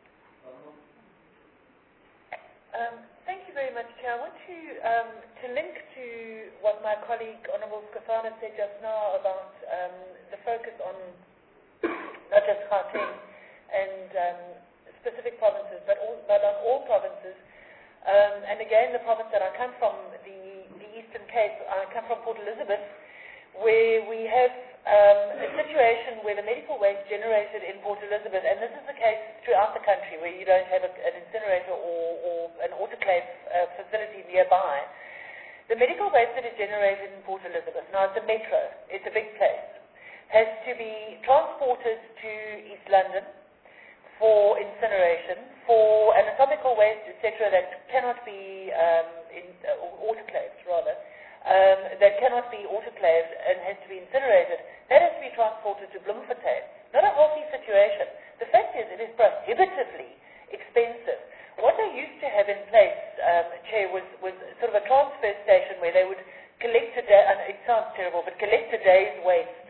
Thank you very much, Chair. I want to link to what my colleague, Honourable Skafana, said just now about the focus on not just Gauteng and specific provinces, but on all provinces. And again, the province that I come from, the Eastern Cape, I come from Port Elizabeth, where we have a situation where the medical waste generated in Port Elizabeth, and this is the case throughout the country where you don't have an incinerator or an autoclave facility nearby. The medical waste that is generated in Port Elizabeth, now it's a metro, it's a big place, has to be transported to East London for incineration, for anatomical waste, etc., that cannot be autoclaved, rather, that cannot be autoclaved and has to be incinerated. That has to be transported to Bloemfontein. Not a healthy situation. The fact is, it is prohibitively expensive. What they used to have in place, Chair, was sort of a transfer station where they would collect a day, and it sounds terrible, but collect a day's waste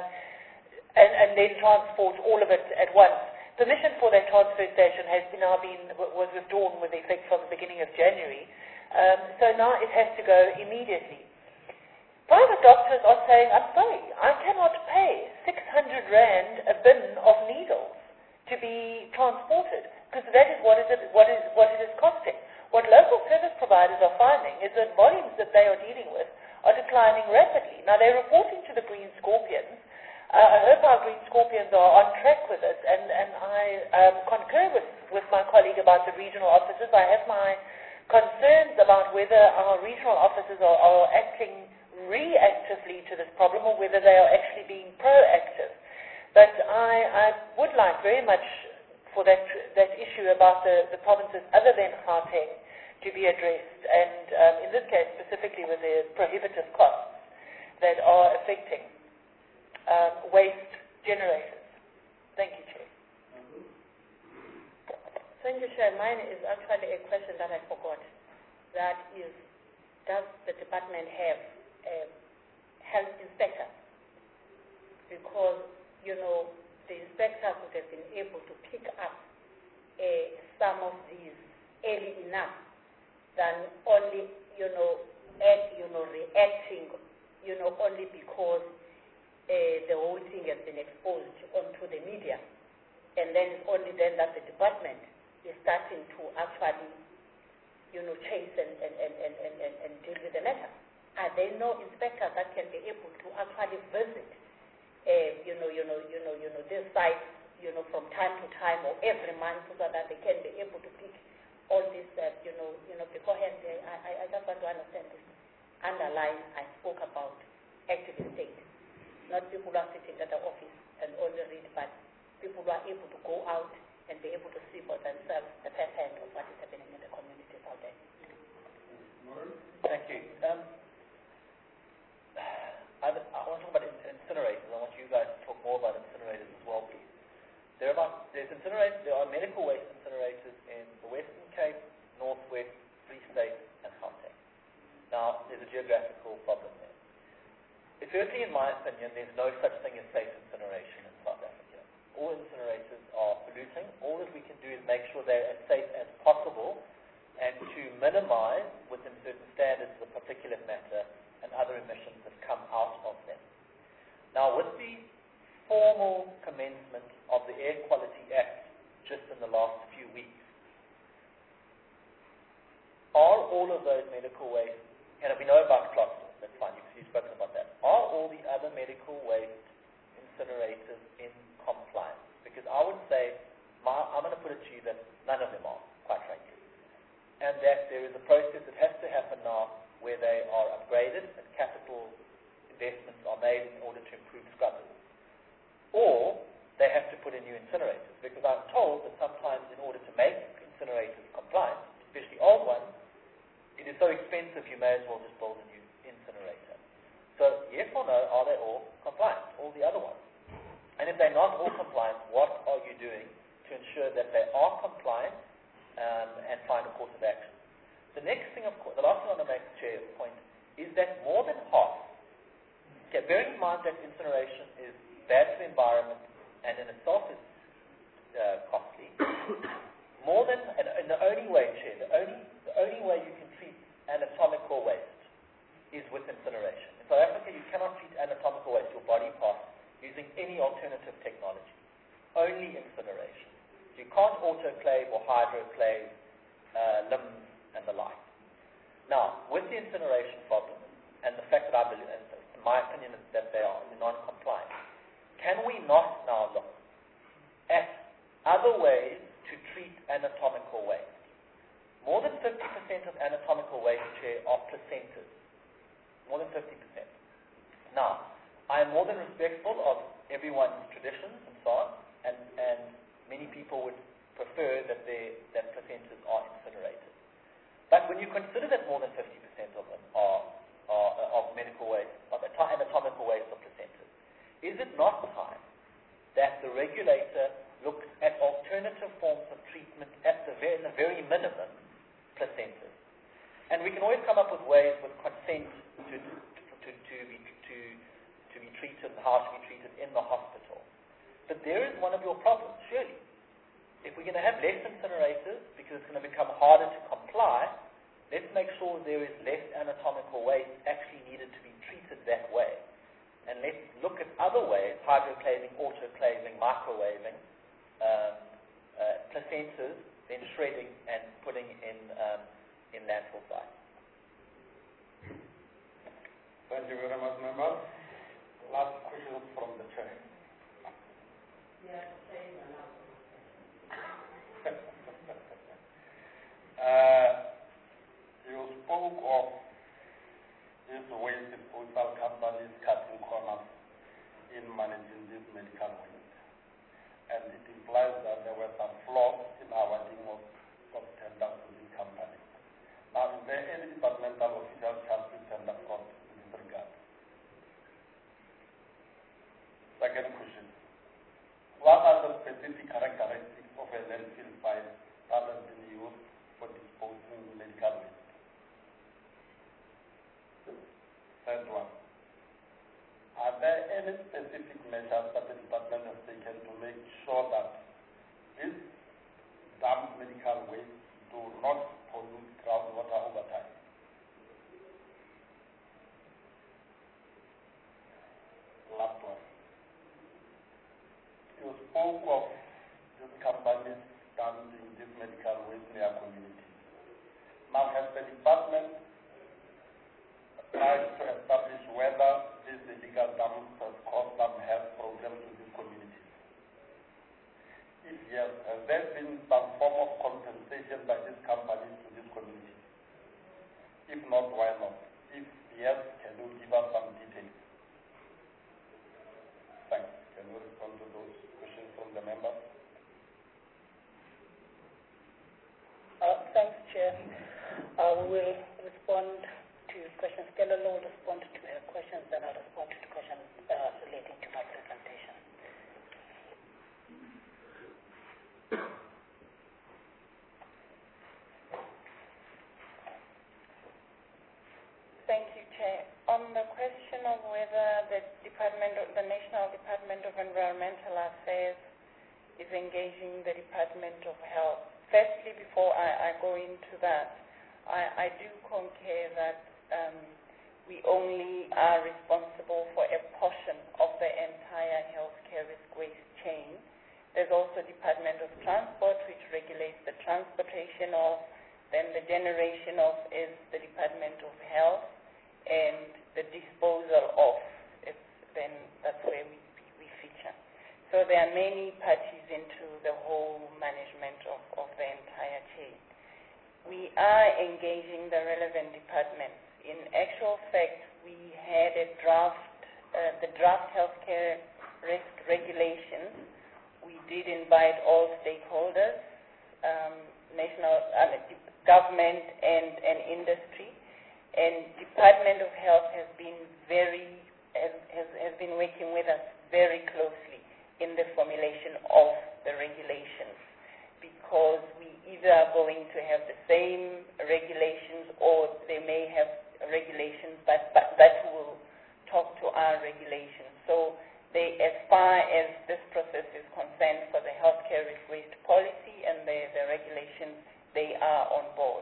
and then transport all of it at once. Permission for that transfer station was withdrawn with effect from the beginning of January. So now it has to go immediately. Private doctors are saying, I'm sorry, I cannot pay 600 Rand a bin of needles to be transported, because that is what it is costing. What local service providers are finding is that volumes that they are dealing with are declining rapidly. Now, they're reporting to the Green Scorpions. I hope our Green Scorpions are on track with this, and I concur with my colleague about the regional officers. I have my concerns about whether our regional officers are acting reactively to this problem or whether they are actually being proactive. But I would like very much for that issue about the provinces other than Gauteng to be addressed, and in this case specifically with the prohibitive costs that are affecting waste generators. Thank you, Chair. Thank you, Chair. Mine is actually a question that I forgot. That is, does the department have a health inspector? Because, the inspectors would have been able to pick up some of these early enough than only, reacting, only because the whole thing has been exposed onto the media. And then it's only then that the department is starting to actually, chase and deal with the matter. Are there no inspectors that can be able to actually visit, this site, from time to time or every month, so that they can be able to pick all this, beforehand? I just want to understand this. Underline, I spoke about active state, not people who are sitting at the office and only read, but people who are able to go out and be able to see for themselves the firsthand of what is happening in the communities out there. Thank you. I want to talk about incinerators. I want you guys to talk more about incinerators as well, please. there are medical waste incinerators in the Western Cape, Northwest, Free State, and Gauteng. Now, there's a geographical problem there. Firstly, in my opinion, there's no such thing as safe incineration in South Africa. All incinerators are polluting. All that we can do is make sure they're as safe as possible and to minimize, within certain standards, the particulate matter and other emissions that come out of them. Now, with the formal commencement of the Air Quality Act just in the last few weeks, are all of those medical waste, and we know about Clogston, that's fine, you've spoken about that, are all the other medical waste incinerators in compliance? Because I would say, I'm going to put it to you that none of them are, quite frankly. And that there is a process that has to happen now where they are upgraded and capital investments are made in order to improve scrubbers. Or they have to put in new incinerators, because I'm told that sometimes in order to make incinerators compliant, especially old ones, it is so expensive you may as well just build a new incinerator. So yes or no, are they all compliant, all the other ones? And if they're not all compliant, what are you doing to ensure that they are compliant and find a course of action? The next thing, of course, the last thing I want to make, Chair, point, is that more than half, bearing in mind that incineration is bad for the environment and in itself is costly, more than, and the only way, Chair, the only way you can treat anatomical waste is with incineration. In South Africa, you cannot treat anatomical waste, your body parts, using any alternative technology. Only incineration. So you can't autoclave or hydroclave limbs and the like. Now, with the incineration problem, and the fact that I believe, and in my opinion, is that they are non-compliant, can we not now look at other ways to treat anatomical waste? More than 50% of anatomical waste, Chair, are placentas. More than 50%. Now, I am more than respectful of everyone's traditions and so on, and many people would prefer that placentas are incinerated. But when you consider that more than 50% of them are of medical waste, of anatomical waste or placentas, is it not time that the regulator looks at alternative forms of treatment at the very minimum, placentas? And we can always come up with ways with consent to be treated and how to be treated in the hospital. But there is one of your problems, surely. If we're going to have less incinerators, because it's going to become harder to comply, let's make sure there is less anatomical waste actually needed to be treated that way. And let's look at other ways, hydroclaving, autoclaving, microwaving, placentas, then shredding and putting in landfill sites. Thank you very much, members. Last question from the chair. You spoke of these waste disposal companies cutting corners in managing this medical waste. And it implies that there were some flaws in our awarding of tenders to these companies. Now, is there any departmental official charged with tender fraud in this regard? Second question. What are the specific characteristics of a landfill site that has been used for disposing medical waste? Third one. Are there any specific measures that the department has taken to make sure that this dumped medical waste do not pollute groundwater over time? Last one. You spoke of these companies dumping this medical waste in their communities. Now, has the department tried to establish whether these illegal dumps have caused some health problems to these communities? If yes, has there been some form of compensation by these companies to these communities? If not, why not? If yes, can you give us some details? Thanks. Can you respond to those questions from the members? Thanks, Chair. We will respond to questions. Stella will respond to her questions, then I'll respond to the questions relating to my presentation. the National Department of Environmental Affairs is engaging the Department of Health. Firstly, before I go into that, I do concur that we only are responsible for a portion of the entire healthcare risk waste chain. There's also Department of Transport, which regulates the transportation of, then the generation of is the Department of Health, and the disposal of, then that's where we feature. So there are many parties into the whole management of the entire chain. We are engaging the relevant departments. In actual fact, we had a the draft healthcare risk regulations. We did invite all stakeholders, government and industry, and Department of Health has been working with us very closely in the formulation of the regulations, because we either are going to have the same regulations or they may have regulations that will talk to our regulations. So as far as this process is concerned for the healthcare risk waste policy and the regulations, they are on board.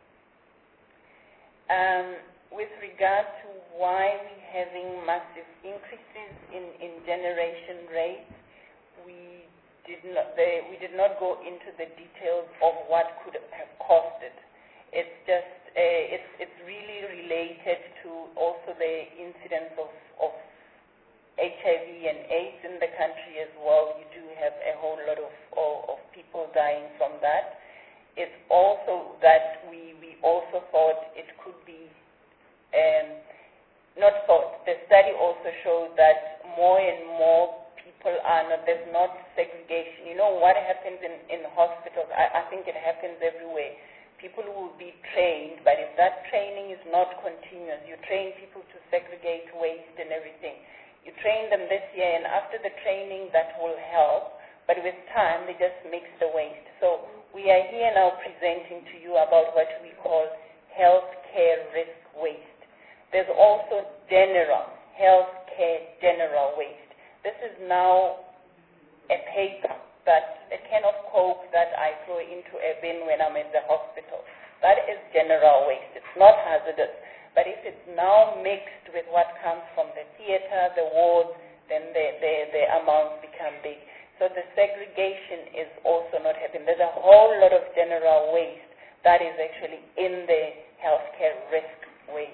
With regard to why we're having massive increases in generation rates, we did not go into the details of what could have caused it. It's just it's really related to also the incidence of HIV and AIDS in the country as well. You do have a whole lot of people dying from that. It's also that we also thought it could be, not thought, the study also showed that more and more people there's not segregation. You know what happens in hospitals, I think it happens everywhere. People will be trained, but if that training is not continuous, you train people to segregate waste and everything. You train them this year, and after the training, that will help. But with time, they just mix the waste. So we are here now presenting to you about what we call healthcare risk waste. There's also healthcare general waste. This is now a paper, a can of Coke that I throw into a bin when I'm at the hospital. That is general waste. It's not hazardous. But if it's now mixed with what comes from the theater, the wards, then the amounts become big. So the segregation is also not happening. There's a whole lot of general waste that is actually in the healthcare risk waste.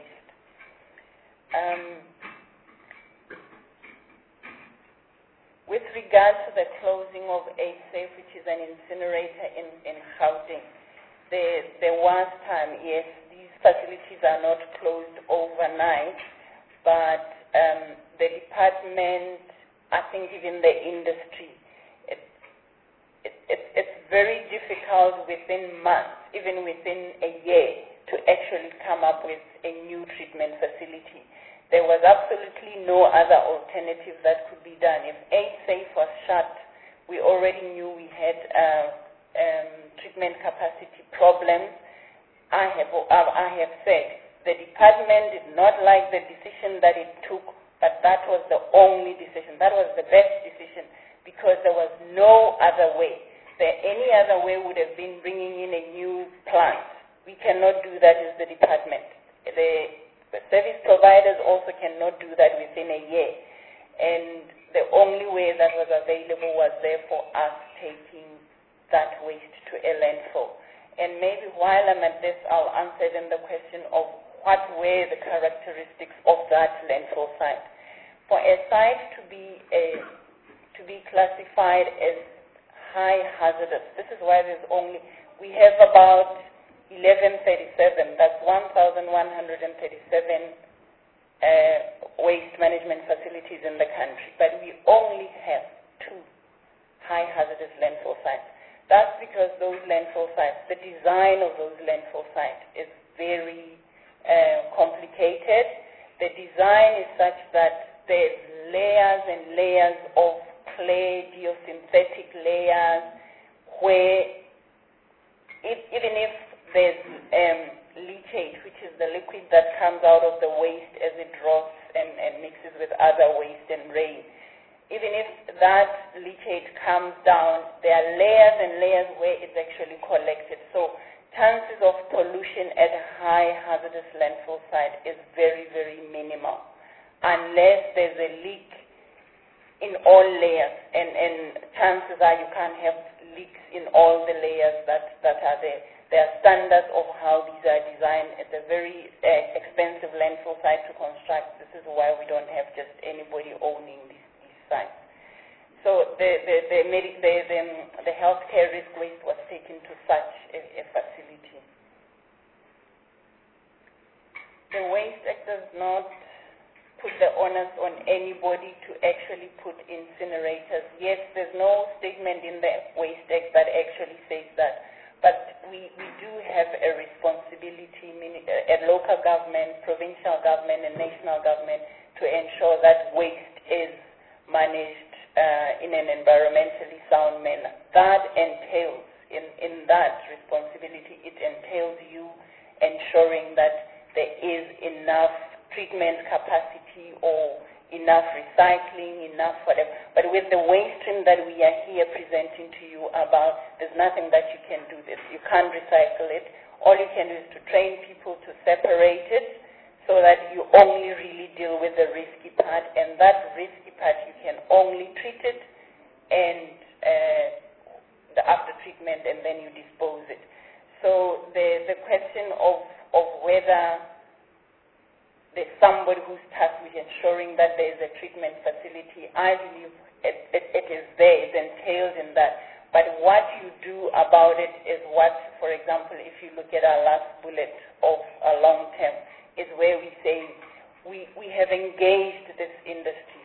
With regard to the closing of AidSafe, which is an incinerator in Gauteng, there was time, yes, these facilities are not closed overnight, but the department, I think even the industry, it's very difficult within months, even within a year, to actually come up with a new treatment facility. There was absolutely no other alternative that could be done. If AidSafe was shut, we already knew we had treatment capacity problems. I have said the department did not like the decision that it took, but that was the only decision. That was the best decision, because there was no other way. Any other way would have been bringing in a new plant. We cannot do that as the department. The service providers also cannot do that within a year. And the only way that was available was therefore us taking that waste to a landfill. And maybe while I'm at this, I'll answer then the question of what were the characteristics of that landfill site. For a site to be classified as high hazardous, this is why we have about 1137, that's 1,137 waste management facilities in the country, but we only have 2 high hazardous landfill sites. That's because those landfill sites, the design of those landfill sites is very complicated. The design is such that there's layers and layers of clay, geosynthetic layers, where even if there's leachate, which is the liquid that comes out of the waste as it drops and and mixes with other waste and rain. Even if that leachate comes down, there are layers and layers where it's actually collected. So chances of pollution at a high hazardous landfill site is very, very minimal, unless there's a leak in all layers. And chances are you can't have leaks in all the layers that are there. There are standards of how these are designed. It's a very expensive landfill site to construct. This is why we don't have just anybody owning these sites. So the healthcare risk waste was taken to such a facility. The Waste Act does not put the onus on anybody to actually put incinerators. Yes, there's no statement in the Waste Act that actually says that. But we do have a responsibility at local government, provincial government, and national government to ensure that waste is managed in an environmentally sound manner. That entails, in that responsibility, it entails you ensuring that there is enough treatment capacity or enough recycling, enough whatever. But with the waste stream that we are here presenting to you about, there's nothing that you can do this. You can't recycle it. All you can do is to train people to separate it so that you only really deal with the risky part, and that risky part you can only treat it and the after treatment, and then you dispose it. So the question of whether there's somebody who's tasked with ensuring that there is a treatment facility, I believe it is there, it's entailed in that. But what you do about it is what, for example, if you look at our last bullet of long term, is where we say we have engaged this industry.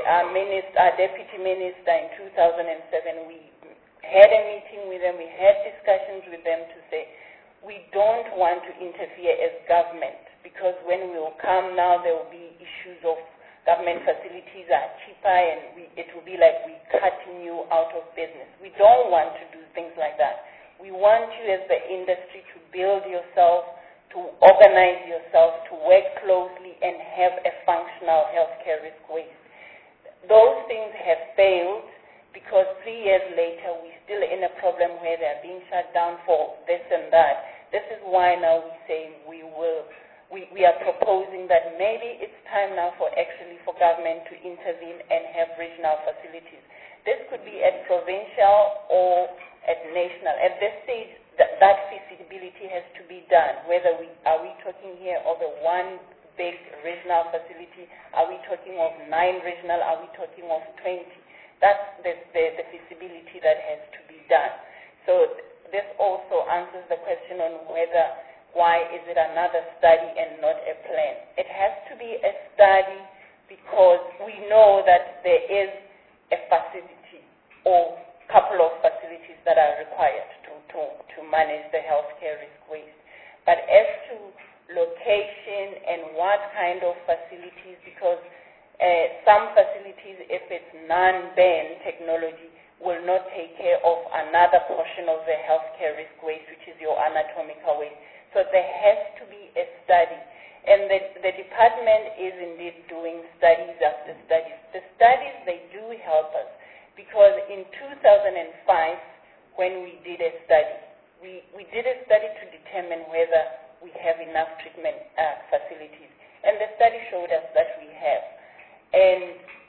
Our deputy minister in 2007, we had a meeting with them, we had discussions with them to say, we don't want to interfere as government, because when we will come now, there will be issues of government facilities are cheaper, and it will be like we're cutting you out of business. We don't want to do things like that. We want you as the industry to build yourself, to organize yourself, to work closely and have a functional healthcare risk waste. Those things have failed because 3 years later we're still in a problem where they're being shut down for this and that. This is why now we say we are proposing that maybe it's time now for government to intervene and have regional facilities. This could be at provincial or at national. At this stage, that feasibility has to be done. Whether are we talking here of a one big regional facility? Are we talking of 9 regional? Are we talking of 20? That's the feasibility that has to be done. So this also answers the question on why is it another study and not a plan. It has to be a study because we know that there is a facility or couple of facilities that are required to manage the healthcare risk waste. But as to location and what kind of facilities, because some facilities, if it's non-ban technology, will not take care of another portion of the healthcare risk waste, which is your anatomical waste. So there has to be a study. And the department is indeed doing studies after studies. The studies, they do help us. Because in 2005, when we did a study, we did a study to determine whether we have enough treatment facilities. And the study showed us that we have. And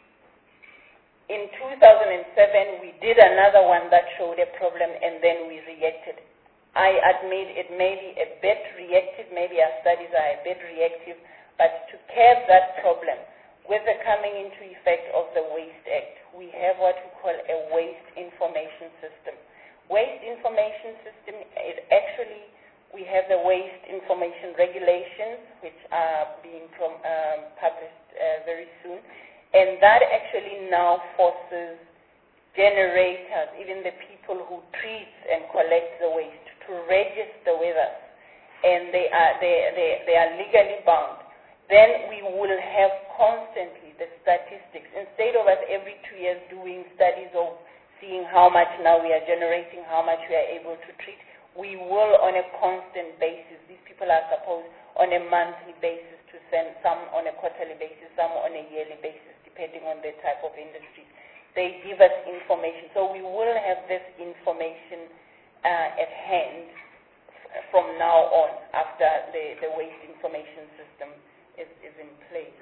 in 2007, we did another one that showed a problem, and then we reacted. I admit it may be a bit reactive, maybe our studies are a bit reactive, but to curb that problem, with the coming into effect of the Waste Act, we have what we call a waste information system. Waste information system is actually, we have the waste information regulations, which are being published very soon, and that actually now forces generators, even the people who treat and collect the waste, to register with us, and they are legally bound. Then we will have constantly the statistics. Instead of us every 2 years doing studies of seeing how much now we are generating, how much we are able to treat, we will on a constant basis. These people are supposed on a monthly basis to send some on a quarterly basis, some on a yearly basis, depending on the type of industry. They give us information. So we will have this information at hand from now on, after the waste information system is in place.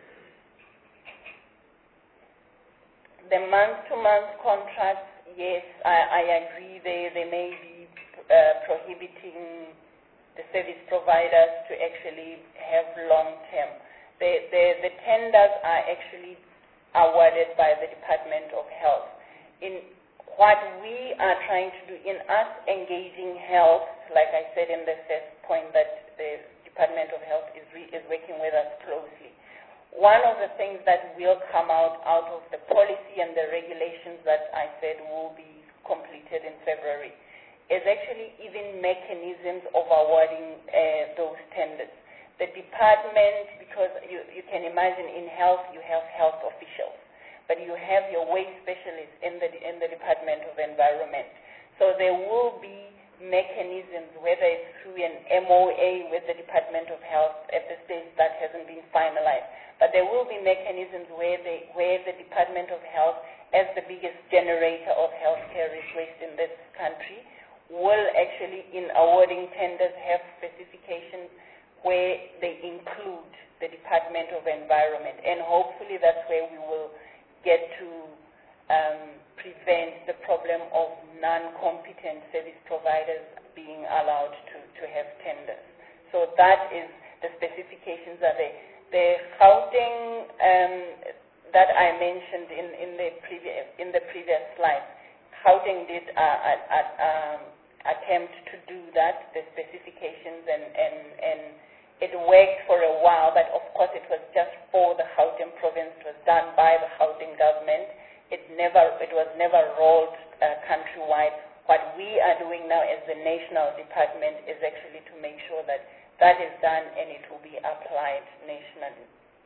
The month-to-month contracts, yes, I agree they may be prohibiting the service providers to actually have long-term. The tenders are actually awarded by the Department of Health. In what we are trying to do, in us engaging health, like I said in the first point, that the Department of Health is working with us closely. One of the things that will come out of the policy and the regulations that I said will be completed in February is actually even mechanisms of awarding those tenders. The department, because you can imagine in health you have health officials, but you have your waste specialists in the Department of Environment. So there will be mechanisms, whether it's through an MOA with the Department of Health at the stage that hasn't been finalized, but there will be mechanisms where the Department of Health, as the biggest generator of healthcare waste in this country, will actually, in awarding tenders, have specifications where they include the Department of Environment. And hopefully that's where we will get to prevent the problem of non-competent service providers being allowed to have tenders. So that is, the specifications are there. The Gauteng that I mentioned in the previous slide, Gauteng did attempt to do that, the specifications, and it worked for a while, but of course it was just for the Gauteng province. It was done by the Gauteng government. It was never rolled countrywide. What we are doing now as the national department is actually to make sure that that is done and it will be applied nationally.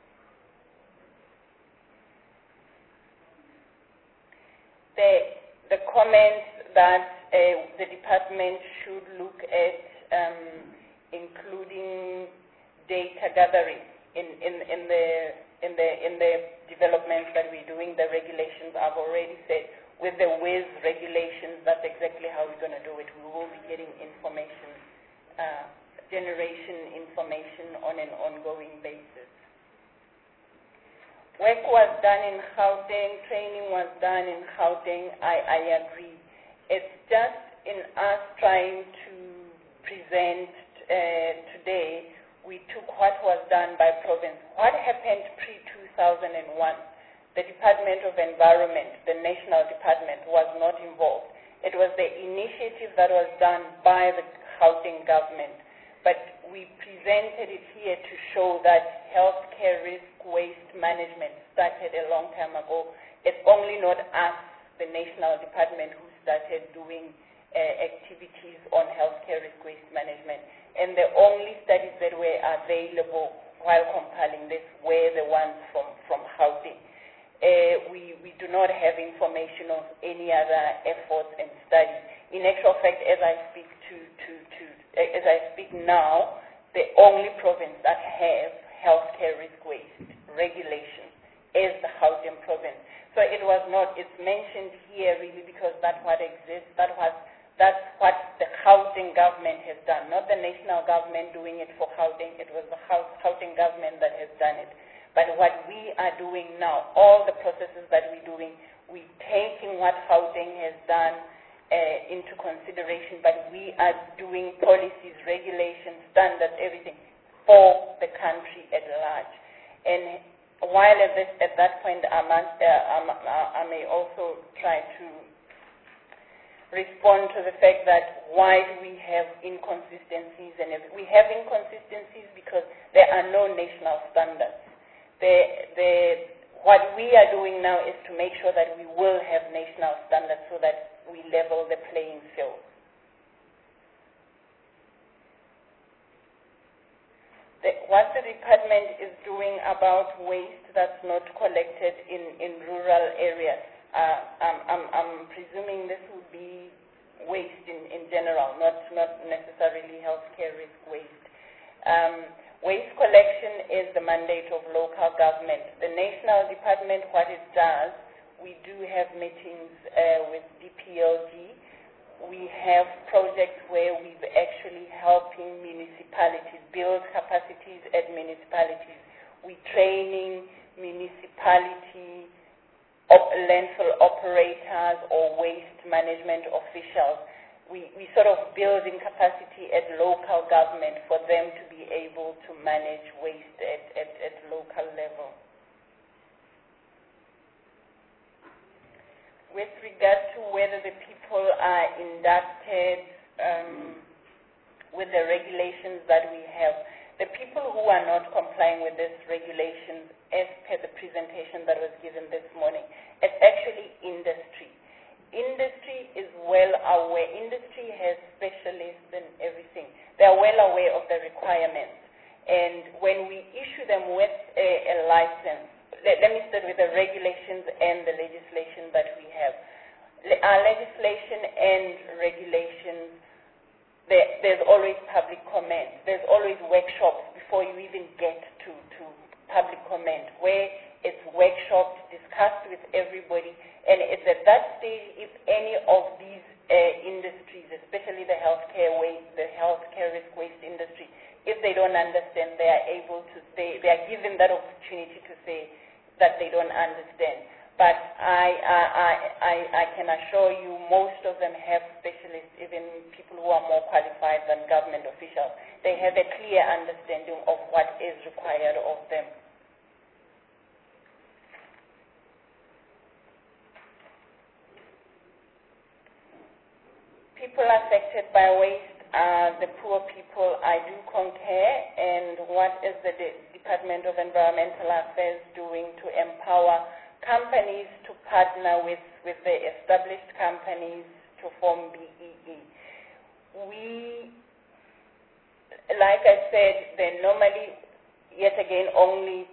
The comments that the department should look at including data gathering in the developments that we're doing, the regulations I've already said. With the WIS regulations, that's exactly how we're going to do it. We will be getting information, generation information on an ongoing basis. Work was done in Gauteng, training was done in Gauteng, I agree. It's just in us trying to present today, we took what was done by province. What happened pre-2001? The Department of Environment, the national department, was not involved. It was the initiative that was done by the Gauteng government. But we presented it here to show that healthcare risk waste management started a long time ago. It's only not us, the national department, who started doing activities on healthcare risk waste management. And the only studies that were available while compiling this were the ones from Gauteng. We do not have information of any other efforts and studies. In actual fact, as I speak now, the only province that have healthcare risk waste regulations is the Gauteng province. So it was not, it's mentioned here really because that's what exists, that's what the Gauteng government has done, not the national government doing it for Gauteng. It was the Gauteng government that has done it. But what we are doing now, all the processes that we're doing, we're taking what Gauteng has done into consideration, but we are doing policies, regulations, standards, everything for the country at large. And while at that point, I may also try to respond to the fact that why do we have inconsistencies, and we have inconsistencies because there are no national standards. What we are doing now is to make sure that we will have national standards so that we level the playing field. What the department is doing about waste that's not collected in rural areas, I'm presuming this would be waste in general, not necessarily healthcare risk waste. Waste collection is the mandate of local government. The national department, what it does, we do have meetings with DPLG. We have projects where we've actually helping municipalities build capacities at municipalities. We're training municipality landfill operators or waste management officials. We sort of building capacity at local government for them to be able to manage waste at local level. With regard to whether the people are inducted with the regulations that we have, the people who are not complying with these regulations, as per the presentation that was given this morning, it's actually industry. Industry is well aware. Industry has specialists and everything. They are well aware of the requirements. And when we issue them with a license, let me start with the regulations and the legislation that we have. Our legislation and regulations, there's always public comment. There's always workshops before you even get to public comment, where it's workshops discussed with everybody. And it's at that stage, if any of these industries, especially the healthcare risk waste industry, if they don't understand, they are able to say, they are given that opportunity to say that they don't understand. But I can assure you, most of them have specialists, even people who are more qualified than government officials. They have a clear understanding of what is required of them. People affected by waste are the poor people. I do concur. And what is the Department of Environmental Affairs doing to empower companies to partner with the established companies to form BEE? We, like I said, they normally, yet again, only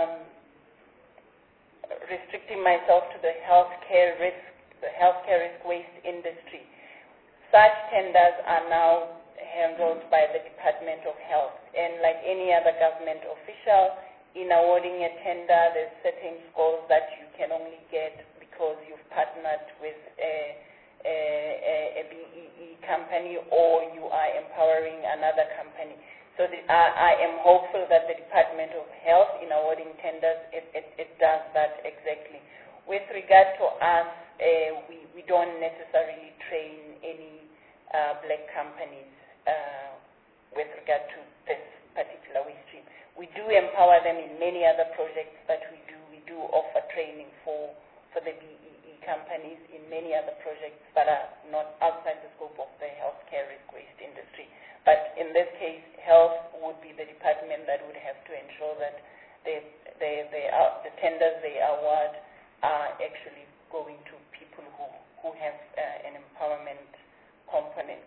restricting myself to the healthcare risk waste industry. Such tenders are now handled by the Department of Health. And like any other government official, in awarding a tender, there's certain scores that you can only get because you've partnered with a BEE company or you are empowering another company. So I am hopeful that the Department of Health, in awarding tenders, it does that exactly. With regard to us, we don't necessarily train any black companies with regard to this particular waste stream. We do empower them in many other projects that we do. We do offer training for the BEE companies in many other projects that are not outside the scope of the healthcare risk waste industry. But in this case, health would be the department that would have to ensure that the tenders they award are actually going to people who have an empowerment component.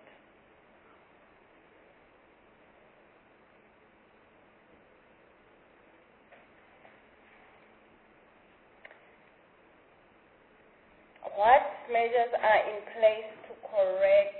What measures are in place to correct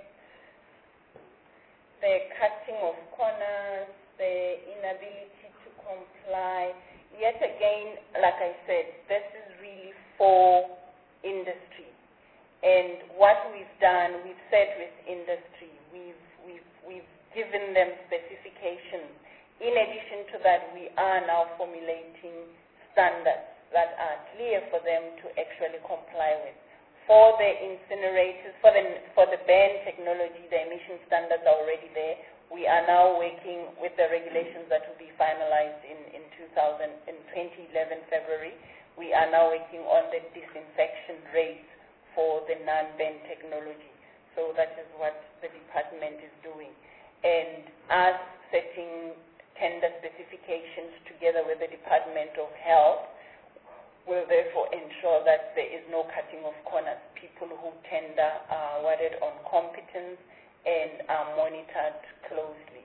the cutting of corners, the inability to comply? Yet again, like I said, this is really for industry. And what we've done, we've said with industry, we've given them specifications. In addition to that, we are now formulating standards that are clear for them to actually comply with. For the incinerators, for the BAN technology, the emission standards are already there. We are now working with the regulations that will be finalized in 2011 February. We are now working on the disinfection rates for the non-BAN technology. So that is what the department is doing. And us setting tender specifications together with the Department of Health will therefore ensure that there is no cutting of corners. People who tender are awarded on competence and are monitored closely.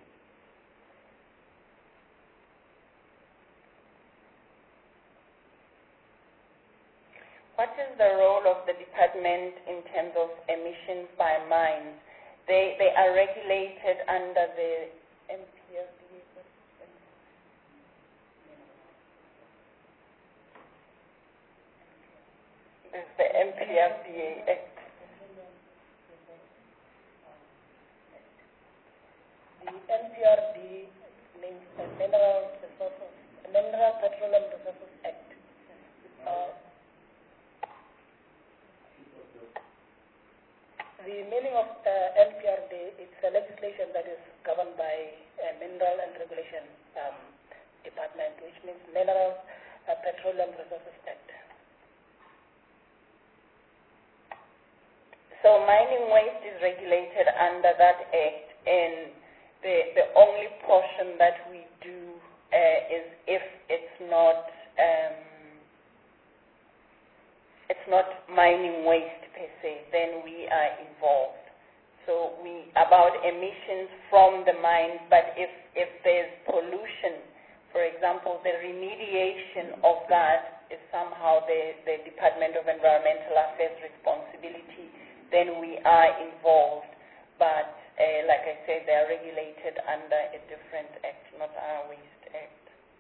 What is the role of the department in terms of emissions by mines? They are regulated under the MPRD. is the MPRDA Act. The MPRD means the Mineral Petroleum Resources Act. The meaning of MPRD, it's a legislation that is governed by Mineral and Regulation Department, which means Mineral Petroleum Resources Act. So mining waste is regulated under that act, and the only portion that we do is if it's not mining waste per se, then we are involved. So about emissions from the mines, but if there's pollution, for example, the remediation of that is somehow the Department of Environmental Affairs responsibility, then we are involved. But like I said, they are regulated under a different act, not our Waste Act.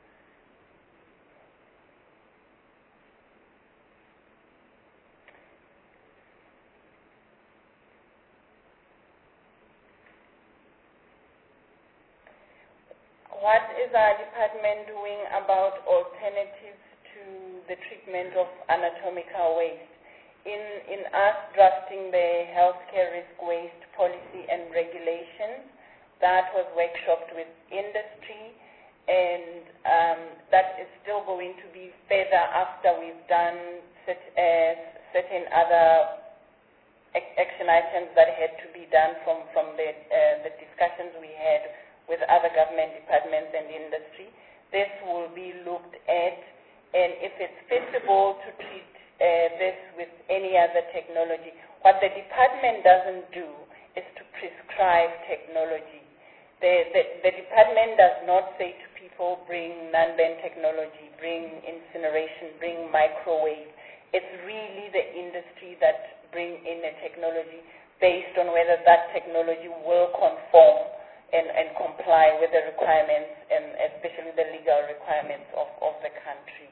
What is our department doing about alternatives to the treatment of anatomical waste? In us drafting the healthcare risk waste policy and regulations, that was workshopped with industry, and that is still going to be further after we've done certain other action items that had to be done from the discussions we had with other government departments and industry. This will be looked at, and if it's feasible to treat this with any other technology. What the department doesn't do is to prescribe technology. The department does not say to people, bring non-burn technology, bring incineration, bring microwave. It's really the industry that bring in a technology based on whether that technology will conform and comply with the requirements, and especially the legal requirements of the country.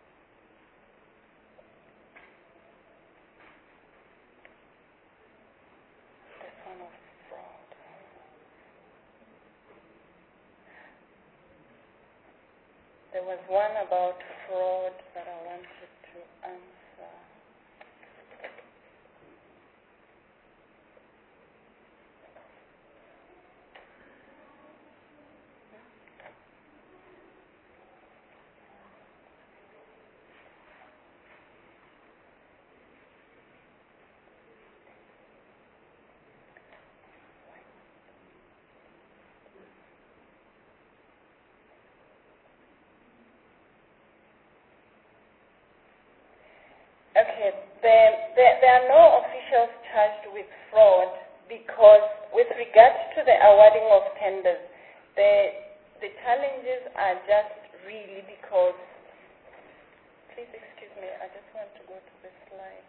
This one was fraud. There was one about fraud that I wanted to answer. Okay, there are no officials charged with fraud because with regards to the awarding of tenders, the challenges are just really because, please excuse me, I just want to go to the slide.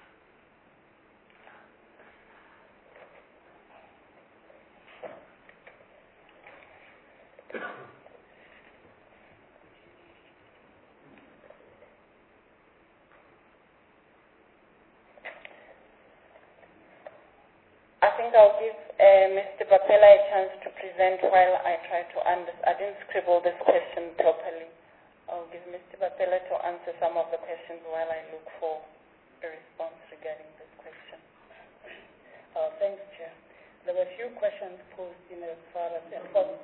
I think I'll give Mr. Bapela a chance to present while I try to understand. I didn't scribble this question properly. I'll give Mr. Bapela to answer some of the questions while I look for a response regarding this question. Thanks, Chair. There were a few questions posed in as far as enforcement.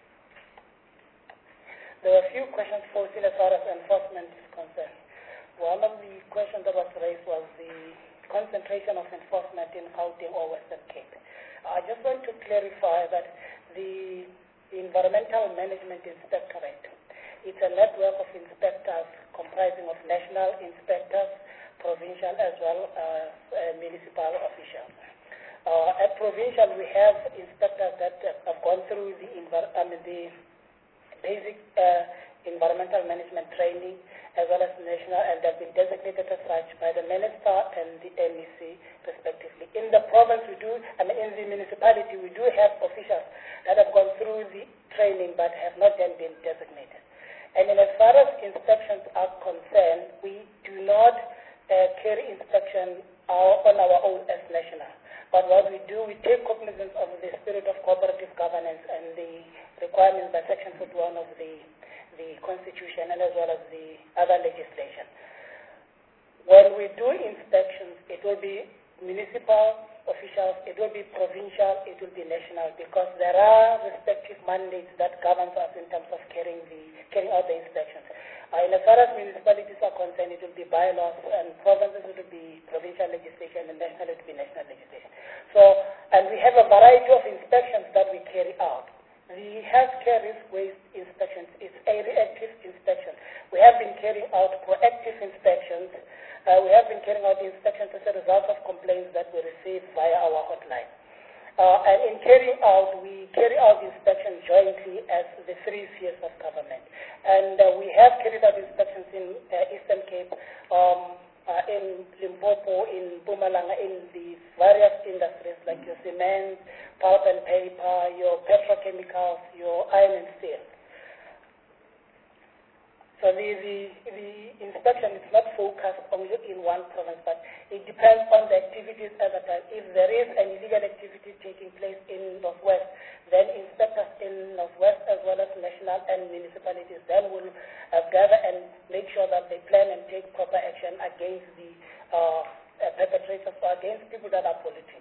Enforcement is concerned. One of the questions that was raised was the concentration of enforcement in Gauteng or Western Cape. I just want to clarify that the Environmental Management Inspectorate, it's a network of inspectors comprising of national inspectors, provincial as well as municipal officials. At provincial, we have inspectors that have gone through the basic environmental management training, as well as national, and they've been designated as such by the minister and the MEC, respectively. In the province, in the municipality, we do have officials that have gone through the training but have not yet been designated. And as far as inspections are concerned, we do not carry about what we do, we take cognizance of the spirit of cooperative governance and the requirements by Section 41 of the Constitution and as well as the other legislation. When we do inspections, it will be municipal officials, it will be provincial, it will be national, because there are respective mandates that governs us in terms of carrying out the inspections. And as far as municipalities are concerned, it will be bylaws, and provinces it will be provincial legislation, and national it will be national legislation. So, and we have a variety of inspections that we carry out. The healthcare risk waste inspections is a reactive inspection. We have been carrying out proactive inspections. We have been carrying out inspections as a result of complaints that we receive via our hotline. And in carrying out, we carry out inspections jointly as the 3 spheres of government. And we have carried out inspections in Eastern Cape, in Limpopo, in Mpumalanga, in the various industries like your cement, pulp and paper, your petrochemicals, your iron and steel. So the inspection is not focused only in one province, but it depends on the activities at the time. If there is an illegal activity taking place in Northwest, then inspectors in Northwest as well as national and municipalities then will gather and make sure that they plan and take proper action against the perpetrators or against people that are polluting.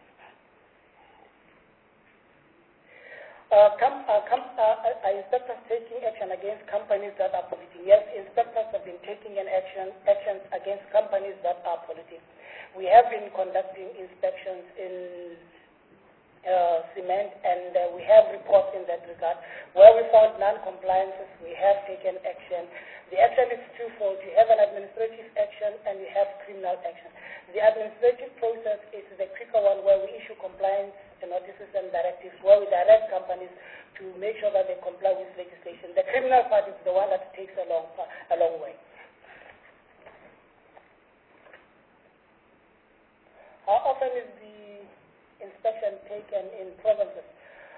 Inspectors taking action against companies that are polluting. Yes, inspectors have been taking actions against companies that are polluting. We have been conducting inspections in cement, and we have reports in that regard. Where we found non-compliances, we have taken action. The action is twofold. You have an administrative action and you have criminal action. The administrative process is the quicker one, where we issue compliance notices and directives, where we direct companies to make sure that they comply with legislation. The criminal part is the one that takes a long way. How often is the inspection taken in provinces?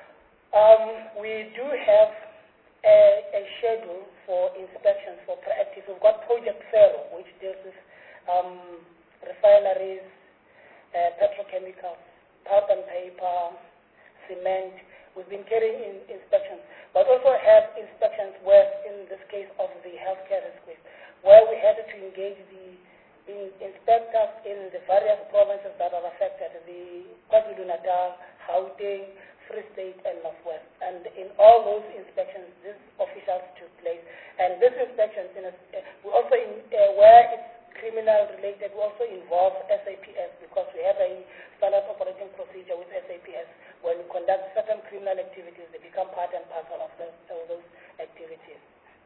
We do have a schedule for inspections for proactive. We've got Project Pharaoh, which deals with refineries, petrochemicals, pulp and paper, cement. We've been carrying in inspections, but also have inspections where, in this case of the healthcare risk waste, where we had to engage the inspectors in the various provinces that are affected, the KwaZulu-Natal, Gauteng, Free State, and Northwest. And in all those inspections, these officials took place. And these inspections, we also, where it's criminal related, we also involve SAPS, because we have a standard operating procedure with SAPS. When we conduct certain criminal activities, they become part and parcel of those activities.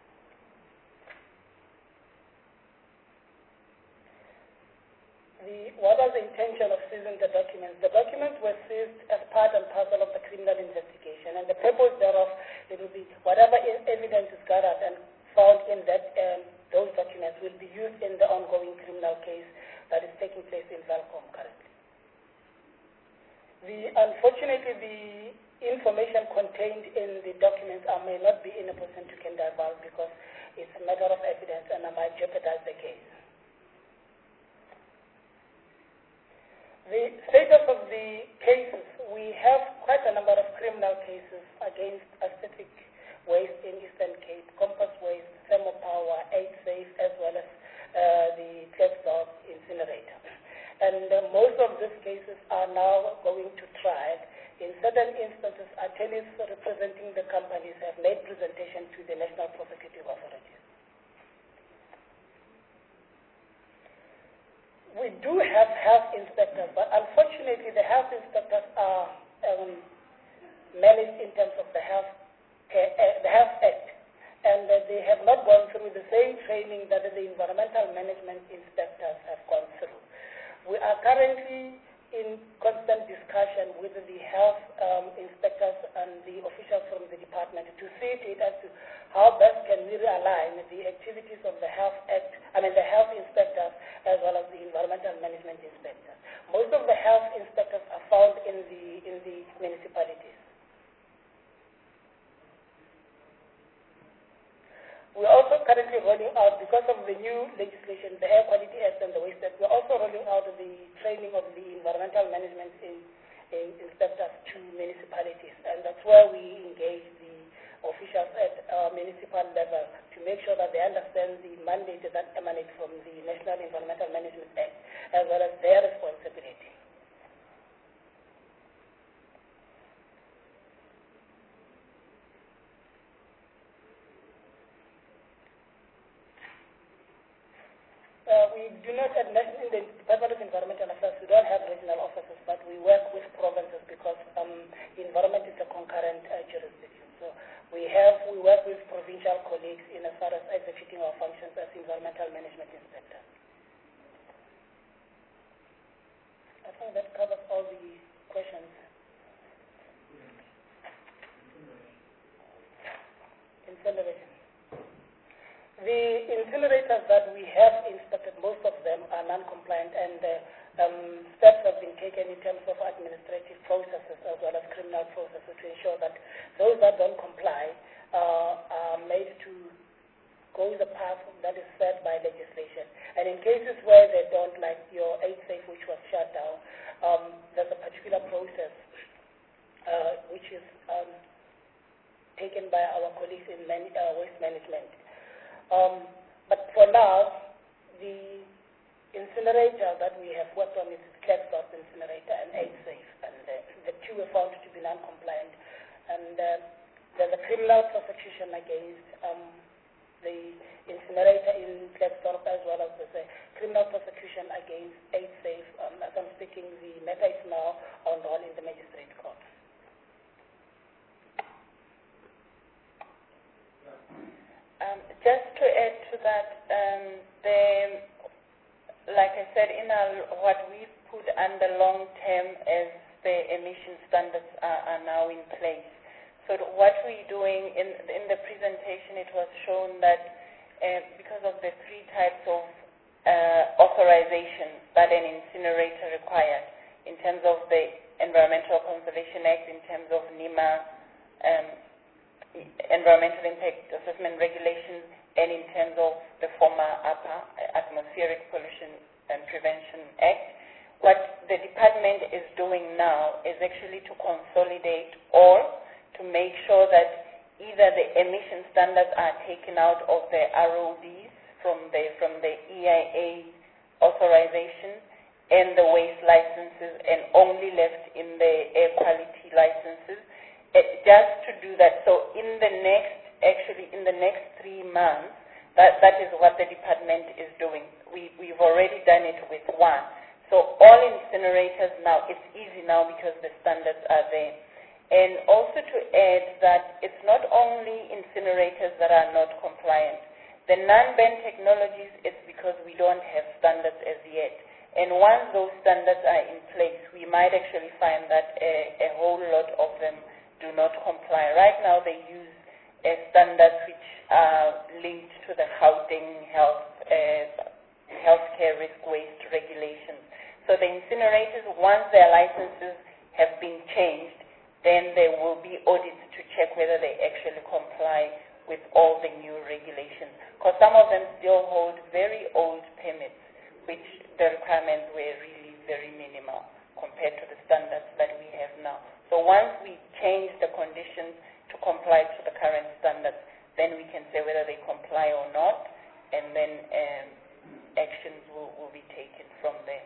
What was the intention of seizing the documents? The documents were seized as part and parcel of the criminal investigation, and the purpose thereof, it will be whatever evidence is gathered and found in that those documents will be used in the ongoing criminal case that is taking place in Valcom currently. Unfortunately, the information contained in the documents I may not be in a position to divulge, because it's a matter of evidence and I might jeopardize the case. The status of the cases, we have quite a number of criminal cases against aesthetic waste in Eastern Cape, compost waste, thermal power, aid-safe, as well as the Klerksdorp incinerator. And most of these cases are now going to trial. In certain instances, attorneys representing the companies have made presentation to the National Prosecuting Authorities. We do have health inspectors, but unfortunately the health inspectors are managed in terms of the Health Act, and they have not gone through the same training that the environmental management inspectors have gone through. We are currently in constant discussion with the health inspectors and the officials from the department to see to it as to how best can we realign the activities of the Health Act, the health inspectors as well as the environmental management inspectors. Most of the health inspectors are found in the municipalities. We're also currently rolling out, because of the new legislation, the Air Quality Act and the Waste Act, we're also rolling out the training of the environmental management inspectors to municipalities, and that's where we engage the officials at municipal level to make sure that they understand the mandate that emanates from the National Environmental Management Act, as well as their responsibility. We do not have, in the Department of Environmental Affairs, we don't have regional offices, but we work with provinces because environment is a concurrent jurisdiction. So we work with provincial colleagues in as far as executing our functions as environmental management inspectors. I think that covers all the questions. Incineration. The incinerators that we have inspected, most of them are non-compliant, and steps have been taken in terms of administrative processes as well as criminal processes to ensure that those that don't comply are made to go the path that is set by legislation. And in cases where they don't, like your 8Safe, which was shut down, there's a particular process which is taken by our colleagues in waste management. But for now, the incinerator that we have worked on is Klerksdorp incinerator and 8Safe, and the two were found to be non-compliant. And there's a criminal prosecution against the incinerator in Klerksdorp, as well as there's a criminal prosecution against 8Safe. As I'm speaking, the matter is now on in the magistrate court. Just to add to that, like I said, what we've put under long term as the emission standards are now in place. So what we're doing in the presentation, it was shown that because of the three types of authorizations that an incinerator required, in terms of the Environmental Conservation Act, in terms of NEMA, Environmental Impact Assessment Regulations, and in terms of the former APA, Atmospheric Pollution and Prevention Act. What the department is doing now is actually to consolidate all, to make sure that either the emission standards are taken out of the RODs from the EIA authorization and the waste licenses, and only left in the air quality licenses. Just to do that, so in the next 3 months, that is what the department is doing. We've already done it with one. So all incinerators now, it's easy now because the standards are there. And also to add that it's not only incinerators that are not compliant. The non-ban technologies, it's because we don't have standards as yet. And once those standards are in place, we might actually find that a whole lot of them do not comply. Right now they use standards which are linked to the Gauteng healthcare risk waste regulations. So the incinerators, once their licenses have been changed, then there will be audits to check whether they actually comply with all the new regulations. Because some of them still hold very old permits, which the requirements were really very minimal compared to the standards that we have now. So once we change the conditions to comply to the current standards, then we can say whether they comply or not, and then actions will be taken from there.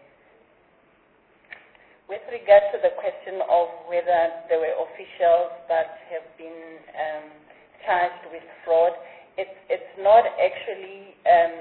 With regard to the question of whether there were officials that have been charged with fraud, it's not actually,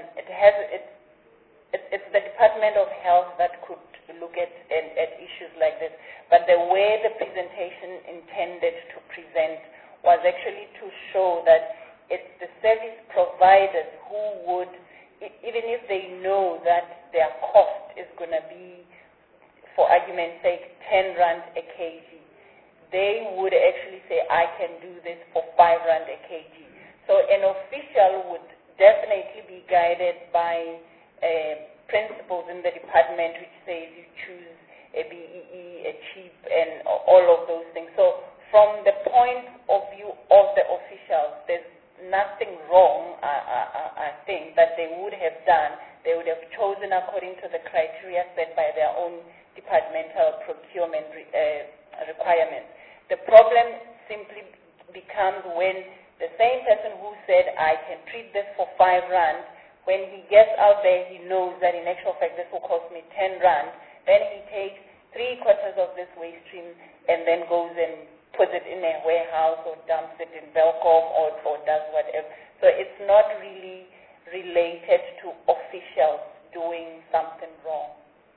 it's the Department of Health that could look at issues like this. But the way the presentation intended to present was actually to show that it's the service providers who would, even if they know that their cost is going to be, for argument's sake, 10 Rand a kg, they would actually say, I can do this for 5 Rand a kg. So an official would definitely be guided by principles in the department which says you choose a BEE, a cheap, and all of those things. So from the point of view of the officials, there's nothing wrong, I think, that they would have done They would have chosen according to the criteria set by their own departmental procurement requirements. The problem simply becomes when the same person who said, I can treat this for 5 rand, when he gets out there, he knows that in actual fact this will cost me 10 rand. Then he takes 3/4 of this waste stream and then goes and puts it in a warehouse or dumps it in Belcom or does whatever. So it's not really related to officials doing something wrong.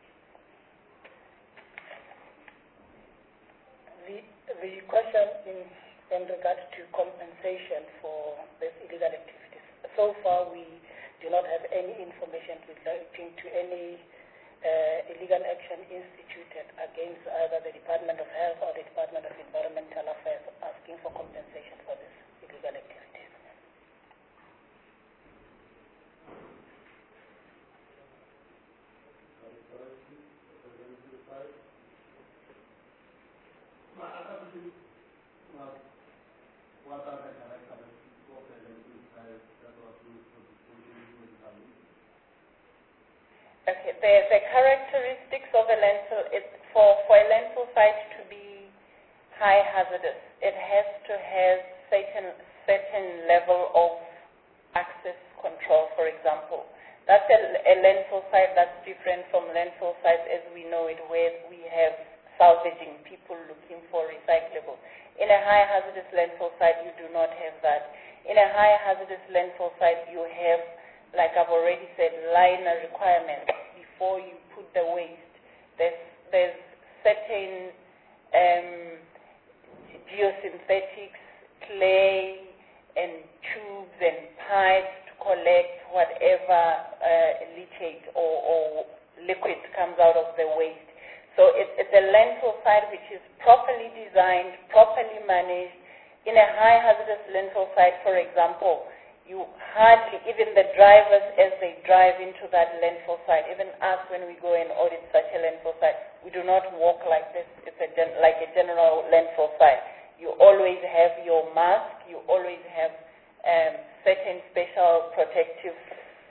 The question in regards to compensation for these illegal activities. So far, we do not have any information relating to any illegal action instituted against either the Department of Health or the Department of Environmental Affairs asking for compensation for these illegal activities. Okay, the characteristics of a landfill is for a landfill site to be high hazardous, it has to have certain level of access control, for example. That's a landfill site that's different from landfill sites as we know it, where we have salvaging, people looking for recyclable. In a high hazardous landfill site, you do not have that. In a high hazardous landfill site, you have, like I've already said, liner requirements before you put the waste. There's certain geosynthetics, clay, and tubes and pipes to collect whatever leachate or liquid comes out of the waste. So it's a landfill site which is properly designed, properly managed. In a high hazardous landfill site, for example, you hardly, even the drivers as they drive into that landfill site, even us when we go and audit such a landfill site, we do not walk like this. It's like a general landfill site. You always have your mask, you always have certain special protective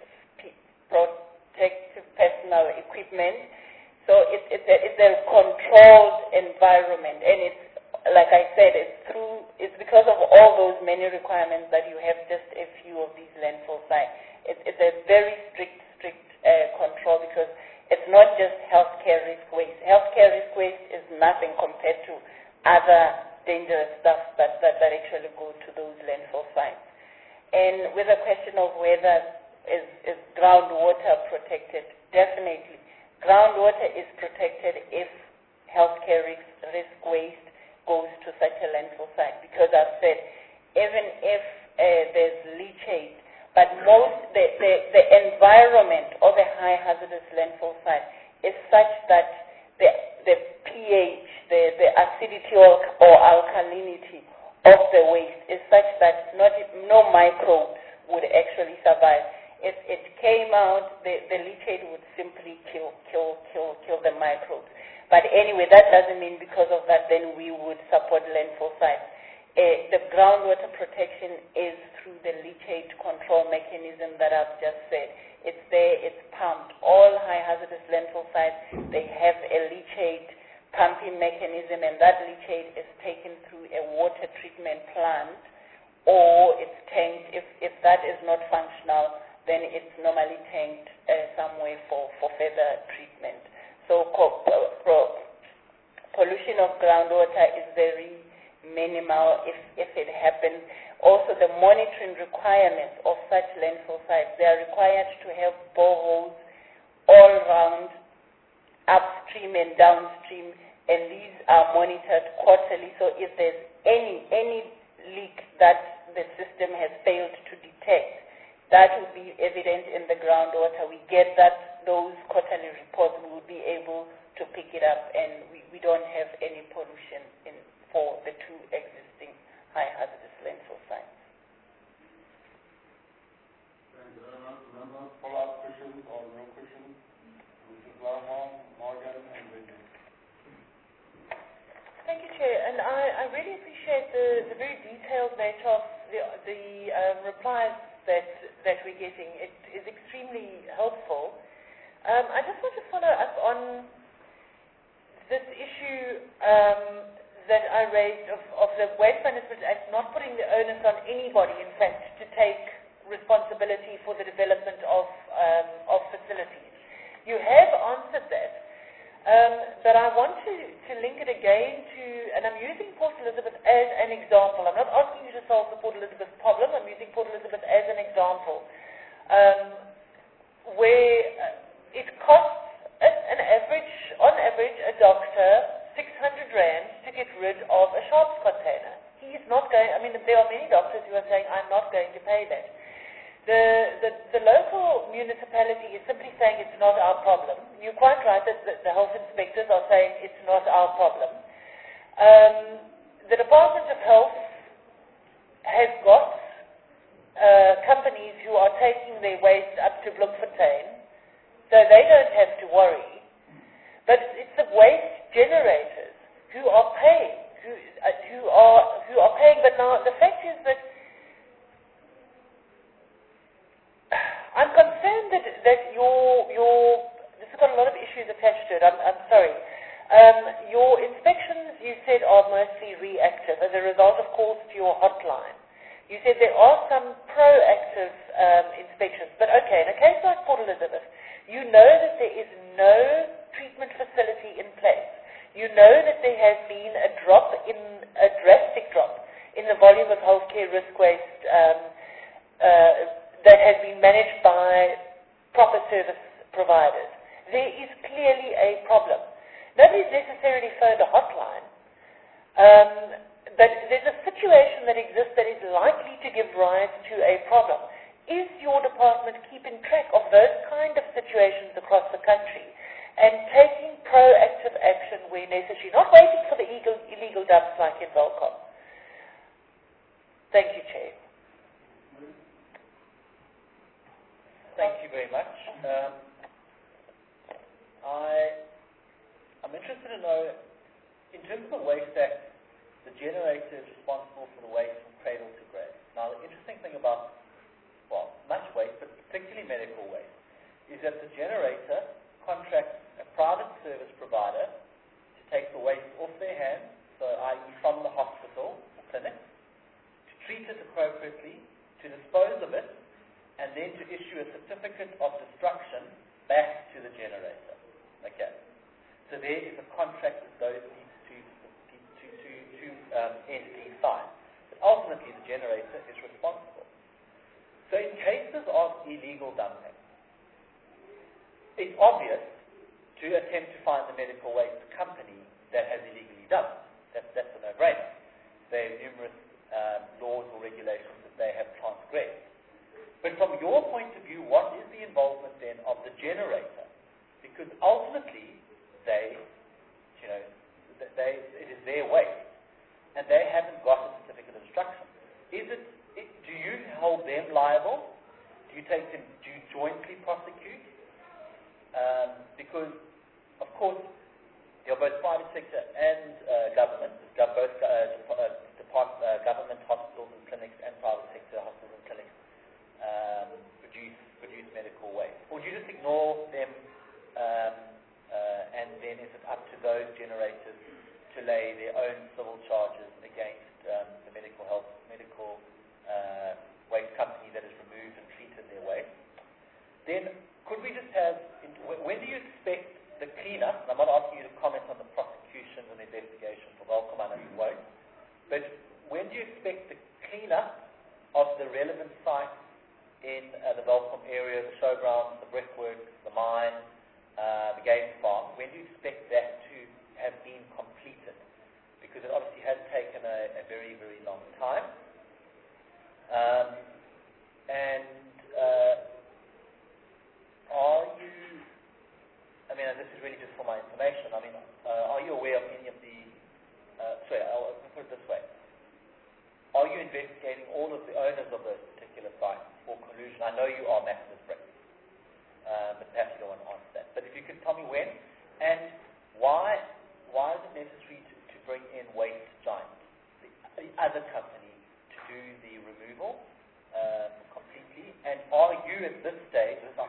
personal equipment. So it's a controlled environment, and it's, like I said, it's because of all those many requirements that you have just a few of these landfill sites. It's a very strict control, because it's not just healthcare risk waste. Healthcare risk waste is nothing compared to other dangerous stuff that actually go to those landfill sites. And with the question of whether is groundwater protected, definitely. Groundwater is protected if healthcare risk waste goes to such a landfill site, because I've said, even if there's leachate, but the environment of a high hazardous landfill site is such that the pH, the acidity or alkalinity of the waste is such that no microbes would actually survive. If it came out, the leachate would simply kill the microbes. But anyway, that doesn't mean because of that then we would support landfill sites. The groundwater protection is through the leachate control mechanism that I've just said. It's there, it's pumped. All high hazardous landfill sites, they have a leachate pumping mechanism, and that leachate is taken through a water treatment plant, or it's tanked. If that is not functional, then it's normally tanked somewhere for further treatment. So pollution of groundwater is very minimal if it happens. Also, the monitoring requirements of such landfill sites, they are required to have boreholes all around, upstream and downstream, and these are monitored quarterly. So if there's any leak that the system has failed to detect, that will be evident in the groundwater. We get those quarterly reports, we will be able to pick it up, and we don't have any pollution for the two existing high hazardous landfill sites. Thank you very much. Members, follow-up questions or no questions? Mrs. Lama, Morgan, and Wendy. Thank you, Chair. And I really appreciate the very detailed nature of the replies that we're getting. It is extremely helpful. I just want to follow up on this issue that I raised of the Waste Management Act not putting the onus on anybody, in fact, to take responsibility for the development of facilities. You have answered that, but I want to link it again to, and I'm using Port Elizabeth as an example. I'm not asking you to solve the Port Elizabeth problem. I'm using Port Elizabeth as an example, where it costs on average, a doctor 600 rand to get rid of a sharps container. He is not going, I mean, there are many doctors who are saying, I'm not going to pay that. The local municipality is simply saying it's not our problem. You're quite right that the health inspectors are saying it's not our problem. The Department of Health has got companies who are taking their waste up to Bloemfontein, so they don't have to worry. But it's the waste generators who are paying, who are paying. But now the fact is that I'm concerned that your this has got a lot of issues attached to it. I'm sorry. Your inspections, you said, are mostly reactive as a result of calls to your hotline. You said there are some proactive inspections, but okay, in a case like Port Elizabeth, you know that there is no treatment facility in place. You know that there has been a drastic drop in the volume of healthcare risk waste that has been managed by proper service providers. There is clearly a problem. Nobody's necessarily phoned a hotline, but there's a situation that exists that is likely to give rise to a problem. Is your department keeping track of those kind of situations across the country and taking proactive action where necessary, not waiting for the illegal dumps like in Volcom? Thank you, Chair. Thank you very much. I'm interested to know, in terms of the Waste Act, the generator is responsible for the waste from cradle to grave. Now, the interesting thing about, well, much waste, but particularly medical waste, is that the generator contracts a private service provider to take the waste off their hands, so i.e. from the hospital, clinic, to treat it appropriately, to dispose of it, and then to issue a certificate of destruction back to the generator. Okay. So there is a contract that those two entities sign. But ultimately, the generator is responsible. So in cases of illegal dumping, it's obvious to attempt to find the medical waste company that has illegally dumped. That's a no-brainer. There are numerous laws or regulations that they have transgressed. But from your point of view, what is the involvement then of the generator? Because ultimately, it is their waste, and they haven't got a certificate of destruction. Do you hold them liable? Do you jointly prosecute? Because, of course, you're both private sector and government. Both government hospitals and clinics and private sector hospitals and clinics produce medical waste. Or do you just ignore them, and then is it up to those generators to lay their own civil charges against the medical waste company that has removed and treated their waste? Then could we just have, when do you expect the cleanup, and I'm not asking you to comment on the prosecutions and investigations for Volcom, I know you won't, but when do you expect the cleanup of the relevant sites in the Volcom area, the showgrounds, the brickworks, the mine, the game farm, when do you expect that to have been completed? Because it obviously has taken a very, very long time. This is really just for my information. Are you aware of any of the, I'll put it this way. Are you investigating all of the owners of those particular sites for collusion? I know you are, Maximus Brick, but perhaps you don't want to answer that. But if you could tell me when, and why is it necessary to bring in Waste Giant, the other company, to do the removal completely? And are you at this stage, I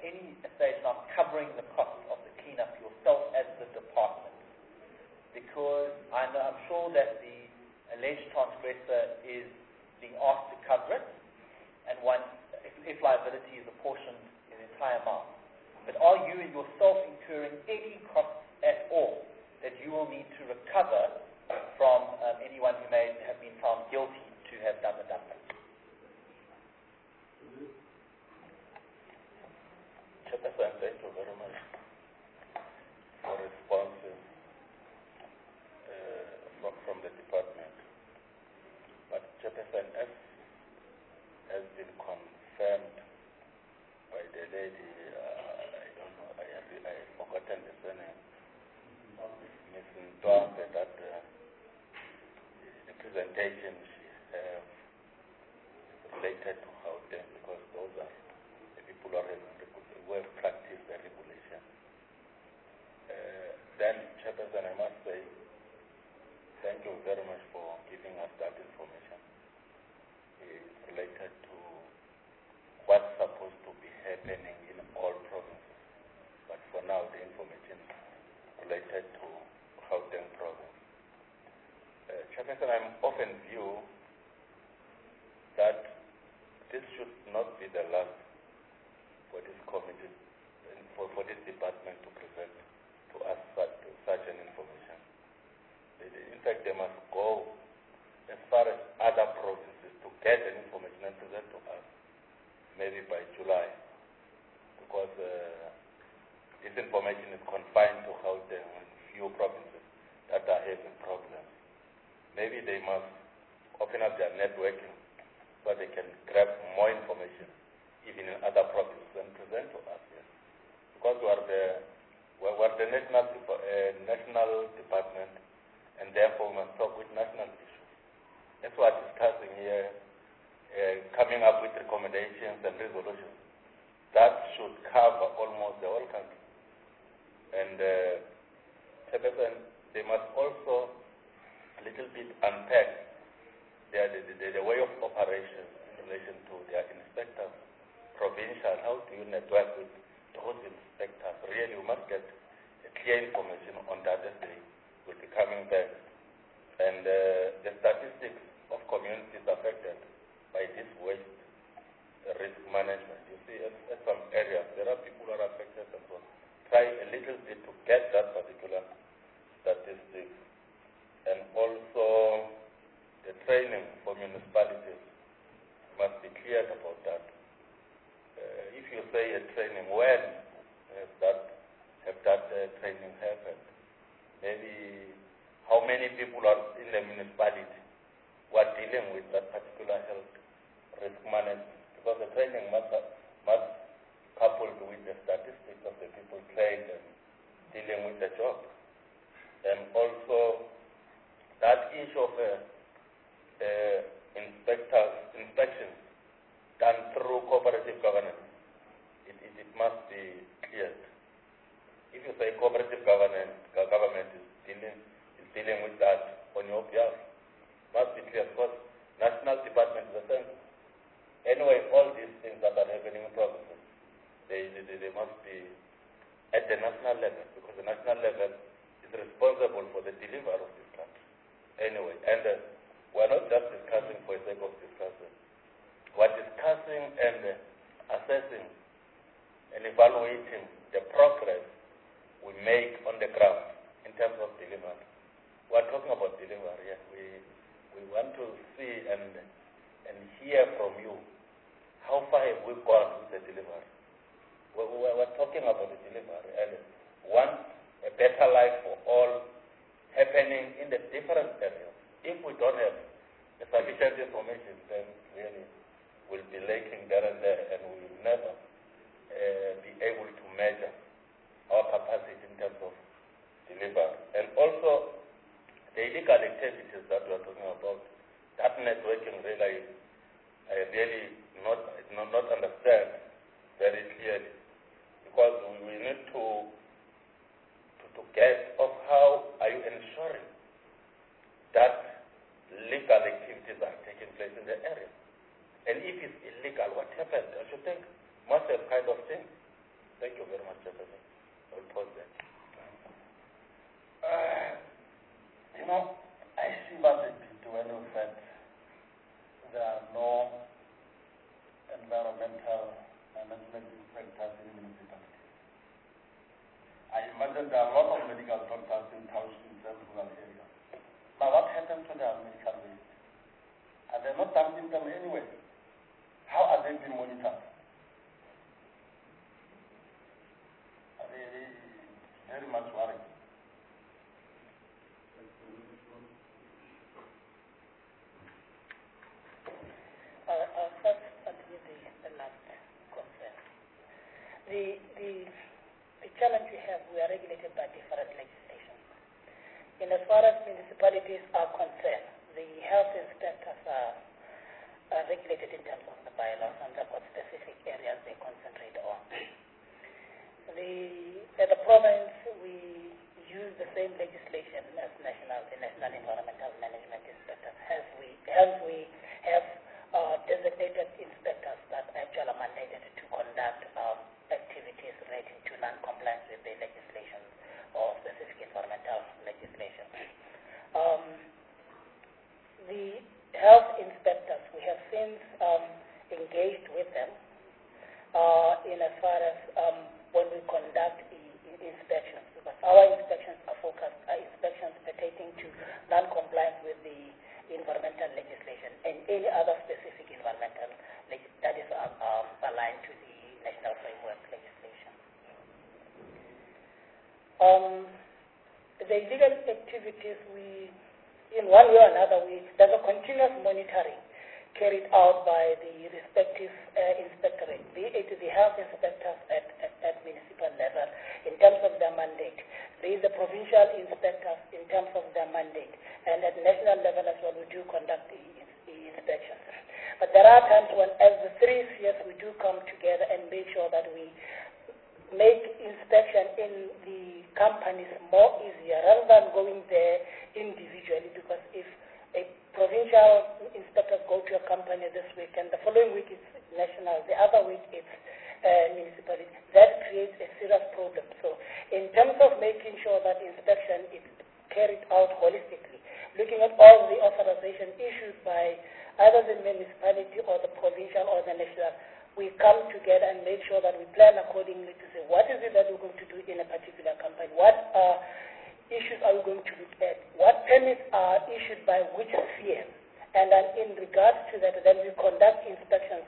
any stage now covering the cost of the cleanup yourself as the department? Because I'm sure that the alleged transgressor is being asked to cover it, and if liability is apportioned in the entire amount. But are you yourself incurring any costs at all that you will need to recover from anyone who may have been found guilty to have done the dumping? Chairperson, thank you very much for responses from the department. But Chairperson, as has been confirmed by the lady, I don't know, I have forgotten the surname, Ms. Ntwambe, that the presentation she has related to Gauteng, because those are the people who have practiced the regulation. Then, Chairperson, I must say, thank you very much for giving us that information. It's related to what's supposed to be happening in all provinces. But for now, the information related to Gauteng province. Chairperson, I'm often view that this should not be the last for this committee and for this department to present to us such an information. In fact, they must go as far as other provinces to get an information and present to us, maybe by July, because this information is confined to Gauteng and few provinces that are having problems. Maybe they must open up their networking so they can grab more information even in other provinces and present to us. Yes. Because we're the national department, and therefore we must talk with national issues. That's what we're discussing here, coming up with recommendations and resolutions that should cover almost the whole country. And they must also a little bit unpack the way of operation in relation to their inspectors, provincial. How do you network with those inspectors? Really, you must get clear information on that as they will be coming back. And the statistics of communities affected by this waste risk management. You see, at some areas, there are people who are affected and so on. Try a little bit to get that particular statistics. And also, the training for municipalities must be cleared about that. If you say a training, when have that training happened? Maybe how many people are in the municipality who are dealing with that particular health risk management? Because the training must coupled with the statistics of the people trained and dealing with the job. And also that issue of inspections done through cooperative governance, it must be cleared. If you say cooperative government is dealing with that on your behalf, must be clear, because national department is the same. Anyway, all these things that are happening in provinces, they must be at the national level, because the national level is responsible for the delivery of this country. Anyway, and we're not just discussing for the sake of discussing. We're discussing and assessing and evaluating the progress we make on the ground in terms of delivery. We're talking about delivery. Yes. We want to see and hear from you how far have we gone with the delivery. We're talking about the delivery and want a better life for all happening in the different areas. If we don't have sufficient information, then really we'll be lacking there and there, and we will never be able to measure our capacity in terms of delivery. And also, the illegal activities that we are talking about, that networking really, I really not understand very clearly, because we need to get of how are you ensuring that legal activities are taking place in the area. And if it's illegal, what happened? I should think must have kind of thing. Thank you very much, Chairperson. I will pause there. I see what they did when you said there are no environmental management inspectors in municipalities. I imagine there are a lot of medical doctors in townships and rural areas. But what happened to their medical waste? Are they not dumping them anyway? How are they being monitored? Are they very much worried? I'll first continue the last concern. The challenge we have, we are regulated by different legislations. In as far as municipalities are concerned, the health inspectors are regulated in terms of the bylaws and what specific areas they concentrate on. At the province, we use the same legislation as the National Environmental Management Inspectors. Hence we have designated inspectors that actually are mandated to conduct activities relating to non-compliance with the legislation or specific environmental legislation. The health inspectors, we have since engaged with them in as far as when we conduct inspections, because our inspections are focused on inspections pertaining to non-compliance with the environmental legislation and any other specific environmental that is aligned to the national framework legislation. The illegal activities, in one way or another, there's a continuous monitoring carried out by the respective inspectorate, be it the health inspectors at municipal level in terms of their mandate, be it the provincial inspectors in terms of their mandate, and at national level as well, we do conduct the inspections. But there are times when, as the three spheres, we do come together and make sure that we make inspection in the companies more easier rather than going there individually, because if a provincial inspector go to a company this week and the following week it's national, the other week it's municipality, that creates a serious problem. So in terms of making sure that inspection is carried out holistically, looking at all the authorization issued by either the municipality or the provincial or the national, we come together and make sure that we plan accordingly to say what is it that we're going to do in a particular company, what issues are we going to look at, what permits are issued by which sphere, and then in regards to that, then we conduct inspections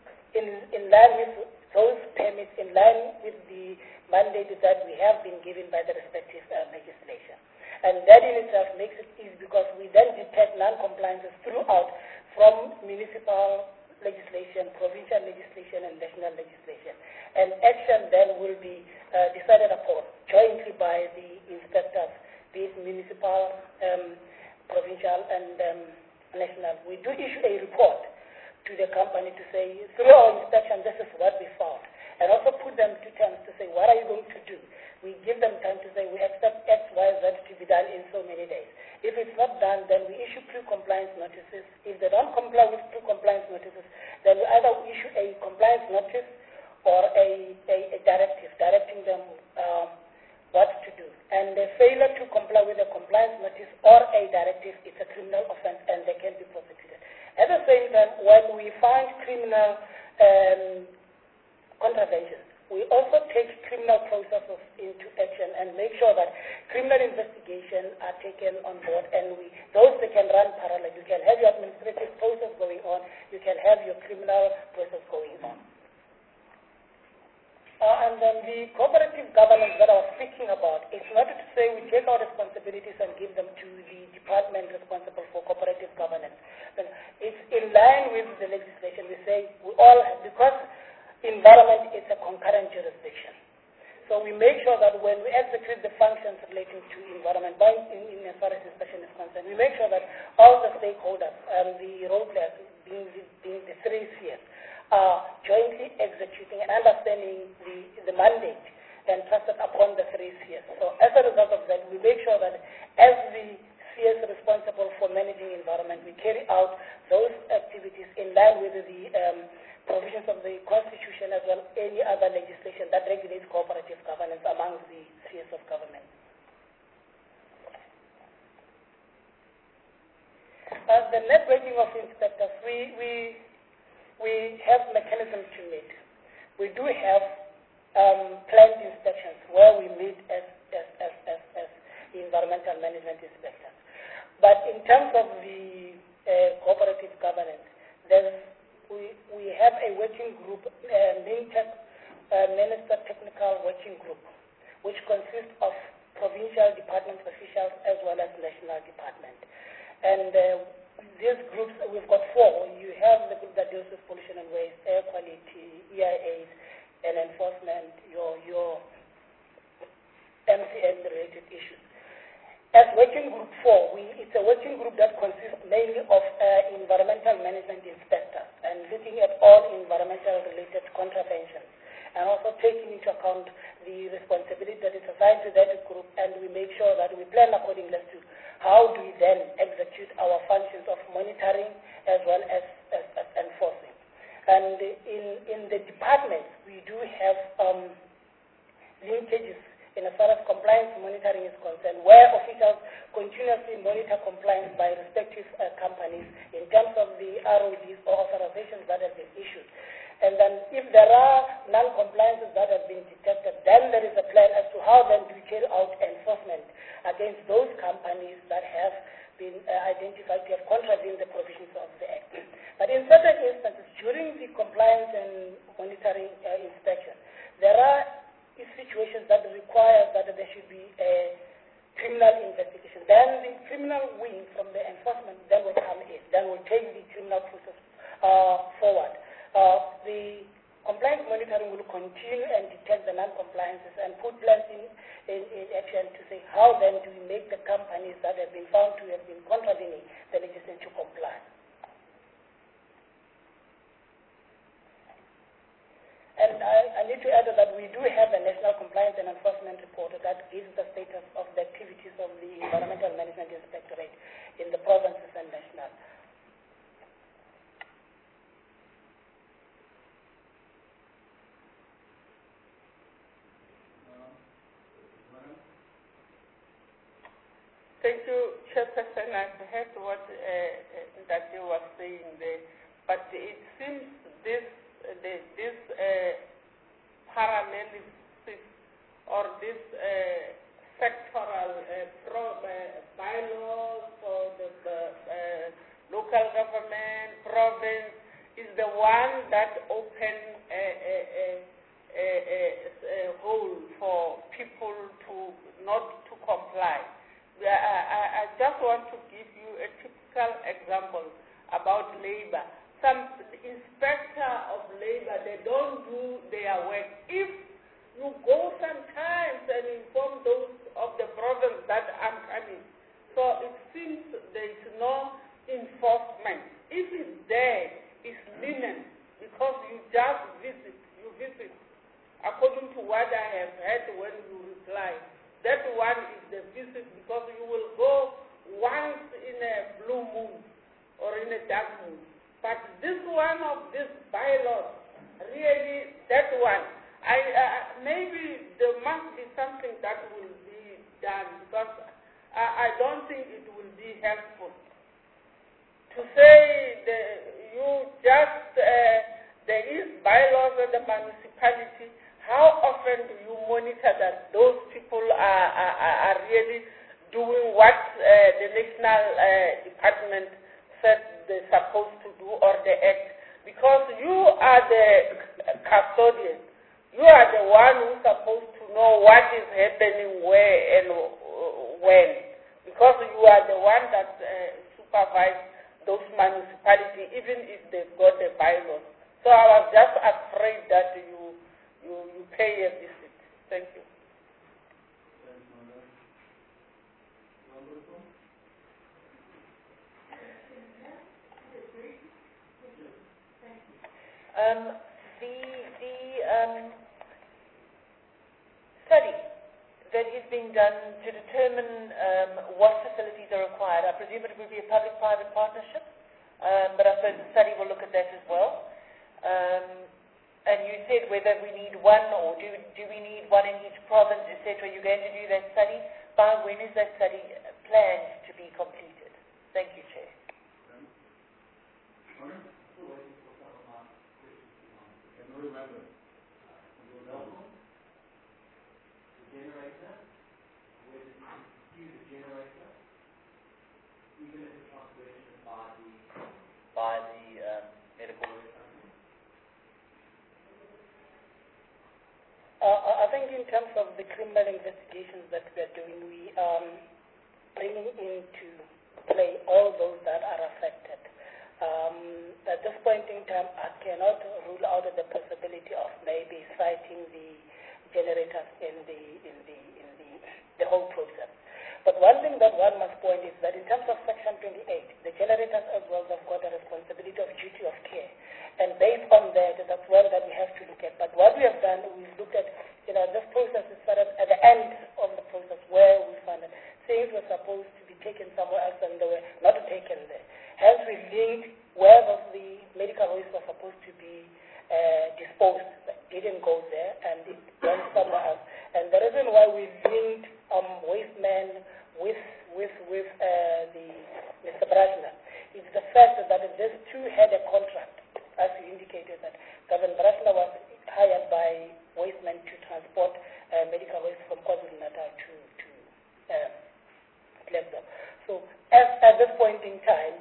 in line with those permits, in line with the mandate that we have been given by the respective legislation. And that in itself makes it easy because we then detect non-compliances throughout from municipal legislation, provincial legislation, and national legislation. And action then will be decided upon jointly by the inspectors, be it municipal, provincial, and national. We do issue a report to the company to say, through our inspection, this is what we found. And also put them to terms to say, what are you going to do? We give them time to say, we expect X, Y, Z to be done in so many days. If it's not done, then we issue pre-compliance notices. If they don't comply with pre-compliance notices, then we either issue a compliance notice or a directive directing them what to do. And the failure to comply with a compliance notice or a directive is a criminal offense and they can be prosecuted. At the same time, when we find criminal contraventions, we also take criminal processes into action and make sure that criminal investigations are taken on board, and those that can run parallel. You can have your administrative process going on, you can have your criminal process going on. And then the cooperative governance that I was speaking about, it's not to say we take our responsibilities and give them to the department responsible for cooperative governance. But it's in line with the legislation. We say we all have, because environment is a concurrent jurisdiction. So we make sure that when we execute the functions relating to environment, in as far as inspection is concerned, we make sure that all the stakeholders and the role players, being the three spheres, are jointly executing and understanding the mandate and trusted upon the three spheres. So as a result of that, we make sure that as the spheres responsible for managing environment, we carry out those activities in line with the provisions of the Constitution as well as any other legislation that regulates cooperative governance among the spheres of government. The networking of inspectors, we have mechanisms to meet. We do have planned inspections where we meet as environmental management inspectors. But in terms of the cooperative governance, we have a working group, Minister Technical Working Group, which consists of provincial department officials as well as national department. And these groups, we've got four. You have the group that deals with pollution and waste, air quality, EIAs, and enforcement, your MCN-related issues. As Working Group 4, it's a working group that consists mainly of environmental management inspectors and looking at all environmental-related contraventions and also taking into account the responsibility that is assigned to that group, and we make sure that we plan accordingly to how do we then execute our functions of monitoring as well as enforcing. And in the departments, we do have linkages in as far as compliance monitoring is concerned, where officials continuously monitor compliance by respective companies in terms of the RODs or authorizations that have been issued. And then if there are non-compliances that have been detected, then there is a plan as to how then to carry out enforcement against those companies that have been identified to have contravened the provisions of the Act. But in certain instances, during the compliance and monitoring inspection, there are situations that require that there should be a criminal investigation. Then the criminal wing from the enforcement then will come in. Then will take the criminal process forward. The compliance monitoring will continue and detect the non-compliances and put plans in action to say how then do we make the companies that have been found to have been contravening the legislation to comply. And I need to add that we do have a national compliance and enforcement report that gives the status of the activities of the Environmental Management Inspectorate in the provinces and national. Thank you, Chairperson. I heard what that you were saying there, but it seems this parallelism or this sectoral bylaws for the local government, province, is the one that opens a hole for people to not to comply. I just want to give you a typical example about labor. Some inspector of labor, they don't do their work. If you go sometimes and inform those of the province that I'm coming, so it seems there is no enforcement. If it's there, it's linen, because you just visit. You visit. According to what I have heard when you reply, that one is the visit, because you will go once in a blue moon or in a dark moon. But this one of these bylaws, really, that one, maybe there must be something that will be done, because I don't think it will be helpful to say there is bylaws in the municipality. How often do you monitor that those people are really doing what the national department said they're supposed to do, or the act? Because you are the custodian. You are the one who's supposed to know what is happening where and when. Because you are the one that supervises those municipalities, even if they've got the bylaws. So I was just afraid that you pay a visit. Thank you. The study that is being done to determine what facilities are required, I presume it will be a public-private partnership, but I suppose the study will look at that as well. And you said whether we need one or do we need one in each province, etc. You're going to do that study. By when is that study planned to be completed? Thank you, Chair. Remember, the generator, where the generator, even if it's transgression by the medical waste company? I think in terms of the criminal investigations that we are doing, we are bringing into play all those that are affected. At this point in time, I cannot rule out the possibility of maybe citing the generators in the whole process. But one thing that one must point is that in terms of Section 28, the generators as well have got a responsibility of duty of care. And based on that, that's one that we have to look at. But what we have done, we've looked at, this process is sort of at the end of the process where we find that things were supposed to be taken somewhere else and they were not taken there. Hence, we linked where the medical waste was supposed to be disposed, didn't go there, and it went somewhere else. And the reason why we linked waste men with the Mr. Brashner is the fact that these two had a contract, as you indicated, that Governor Brashner was hired by waste men to transport medical waste from KwaZulu-Natal to Glasgow. So, at this point in time,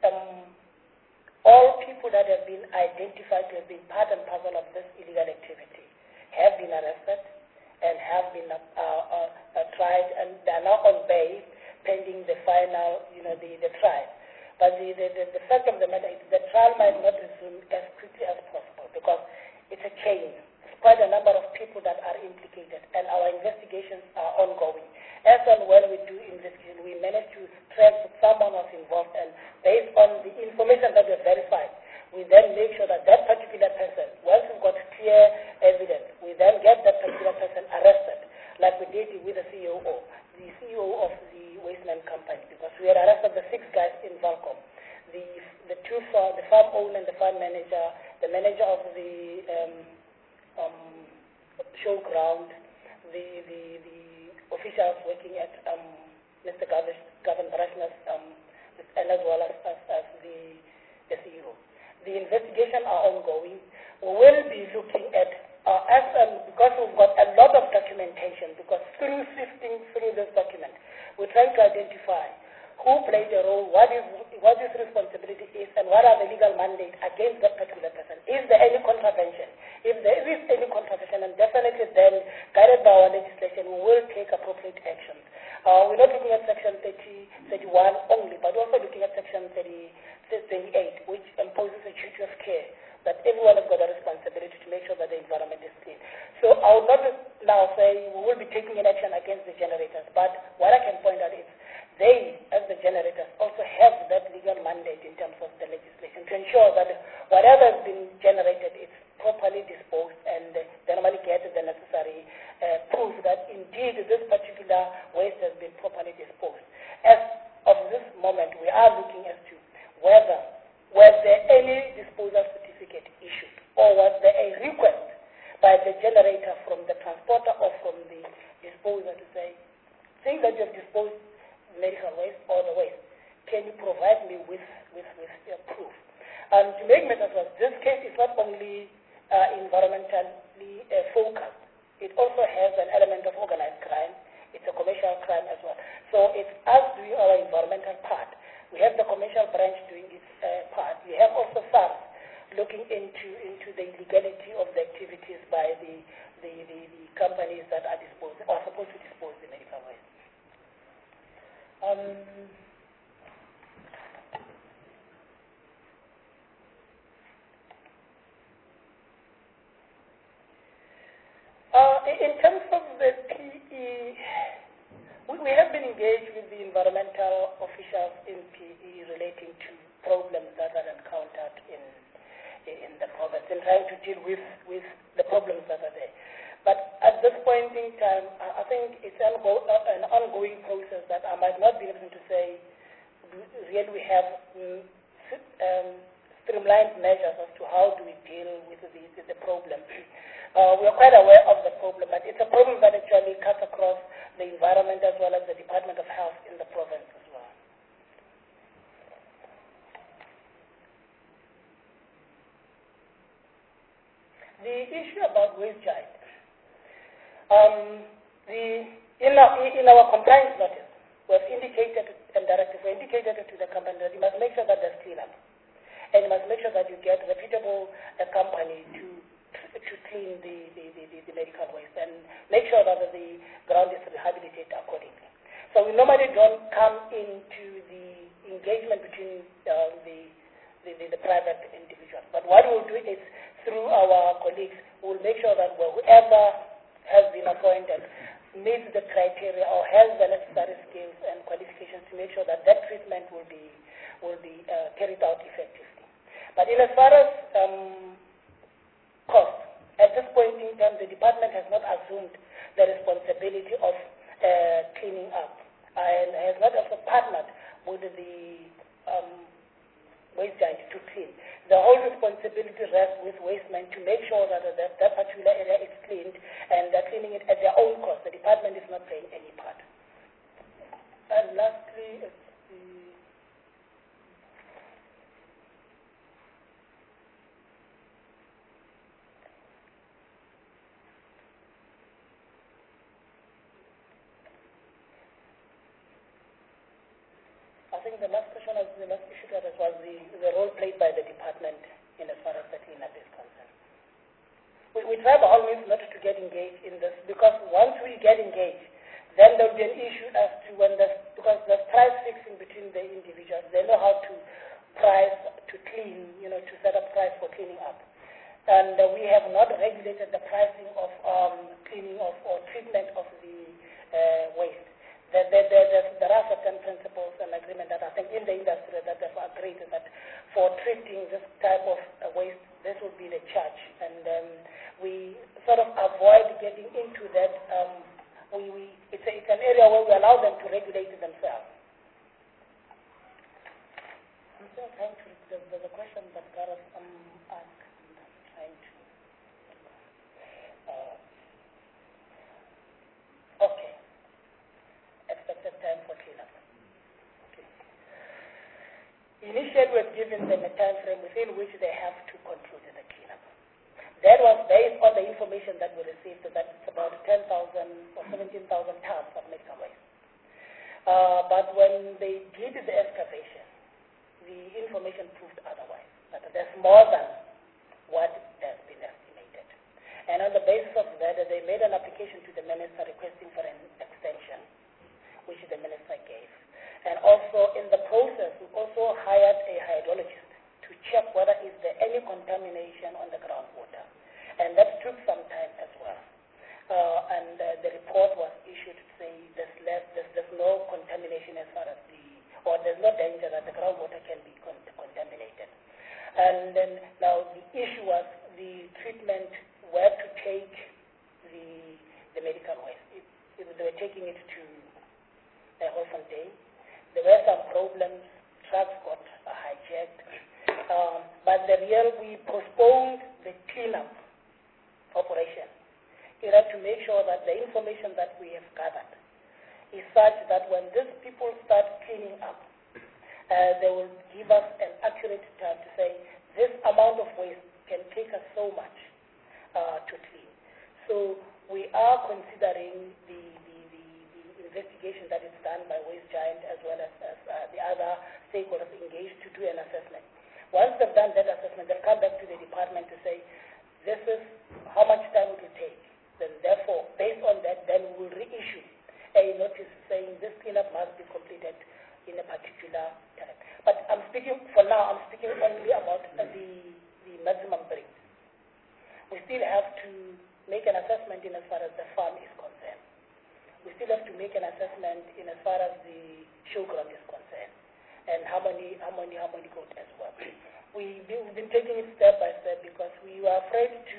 all people that have been identified to have been part and parcel of this illegal activity have been arrested and have been tried, and they are now on bail pending the final, the trial. But the fact of the matter is the trial might not resume as quickly as possible because it's a chain. It's quite a number of people that are implicated, and our investigations are ongoing. As and when we do investigation, we manage to track someone was involved, and based on the information that we've verified, we then make sure that that particular person, once we've got clear evidence, we then get that particular person arrested, like we did with the CEO of the Wasteland Company, because we had arrested the 6 guys in Valcom. The farm owner and the farm manager, the manager of the showground, the officials working at Mr. Gavin Brashner's, and as well as the CEO. The investigations are ongoing. We will be looking at, because we've got a lot of documentation, because through sifting through this document, we're trying to identify who played a role, what his responsibility is, and what are the legal mandates against that particular person. Is there any contravention? If there is any contravention, and definitely then, guided by our legislation, we will take appropriate actions. We're not looking at Section 31 only, but we're also looking at Section 38, which imposes a duty of care, that everyone has got a responsibility to make sure that the environment is clean. So I will not now say we will be taking an action against the generators, but what I can point out is they, as the generators, also have that legal mandate in terms of the legislation to ensure that whatever has been generated is properly disposed, and they normally get the necessary proof that indeed this particular waste has been properly disposed. As of this moment, we are looking as to whether was there any disposal certificate issued, or was there a request by the generator from the transporter or from the disposer to say, things that you have disposed medical waste or the waste, can you provide me with your proof? To make matters worse, this case is not only environmentally focused, it also has an element of organized crime. It's a commercial crime as well. So it's us doing our environmental part. We have the commercial branch doing its part. We have also SARS looking into the legality of the activities by the companies that are disposing or supposed to dispose the medical waste. In terms of the PE, we have been engaged with the environmental officials in PE relating to problems that are encountered in the province and trying to deal with the problems that are there. But at this point in time, I think it's an ongoing process that I might not be able to say really we have streamlined measures as to how do we deal with the problem. We are quite aware of the problem, but it's a problem that actually cuts across the environment as well as the Department of Health in the province as well. The issue about waste giant. In our compliance notice, we've indicated and directed, we indicated to the company that you must make sure that there's cleanup. And you must make sure that you get a reputable company to clean the medical waste and make sure that the ground is rehabilitated accordingly. So we normally don't come into the engagement between the private individuals. But what we'll do is through our colleagues, we'll make sure that whoever has been appointed meets the criteria or has the necessary skills and qualifications to make sure that that treatment will be carried out effectively. But in as far as cost, at this point in time, the department has not assumed the responsibility of cleaning up and has not also partnered with the waste giant to clean. The whole responsibility rests with wastemen to make sure that that particular area is cleaned and they're cleaning it at their own cost. The department is not playing any part. And lastly, it's I think the last question, the last issue that was the role played by the department in as far as the cleanup is concerned. We try by all means not to get engaged in this because once we get engaged, then there will be an issue as to because there's price fixing between the individuals. They know how to price to clean, to set up price for cleaning up. And we have not regulated the pricing of cleaning of or treatment of the waste. There are certain principles and agreement that I think in the industry that they've agreed that for treating this type of waste, this would be the charge. And we sort of avoid getting into that. It's an area where we allow them to regulate themselves. I'm still trying to, there's a question that Gareth asked. I'm trying to. Okay. Expected time for cleanup. Okay. Initially, we've given them a time frame within which they have to conclude the cleanup. That was based on the information that we received that it's about 10,000 or 17,000 tons of medical waste. But when they did the excavation, the information proved otherwise, that there's more than what has been estimated. And on the basis of that, they made an application to the minister requesting for an extension, which the minister gave. And also in the process, we also hired a hydrologist to check whether is there any contamination on the groundwater. And that took some time as well. And the report was issued to say there's no contamination as far as or there's no danger that the groundwater can be contaminated. And then now the issue was the treatment, where to take the medical waste. If they were taking it to Holfontein. There were some problems, trucks got hijacked, but we postponed the cleanup operation in order to make sure that the information that we have gathered is such that when these people start cleaning up, they will give us an accurate time to say this amount of waste can take us so much to clean. So we are considering the investigation that is done by Waste Giant as well as the other stakeholders engaged to do an assessment. Once they've done that assessment, they'll come back to the department to say, this is how much time it will take. Then therefore, based on that, then we will reissue a notice saying this cleanup must be completed in a particular time. But for now, I'm speaking only about the maximum break. We still have to make an assessment in as far as the farm is concerned. We still have to make an assessment in as far as the showground is concerned, and how many goat as well. We've been taking it step by step because we were afraid to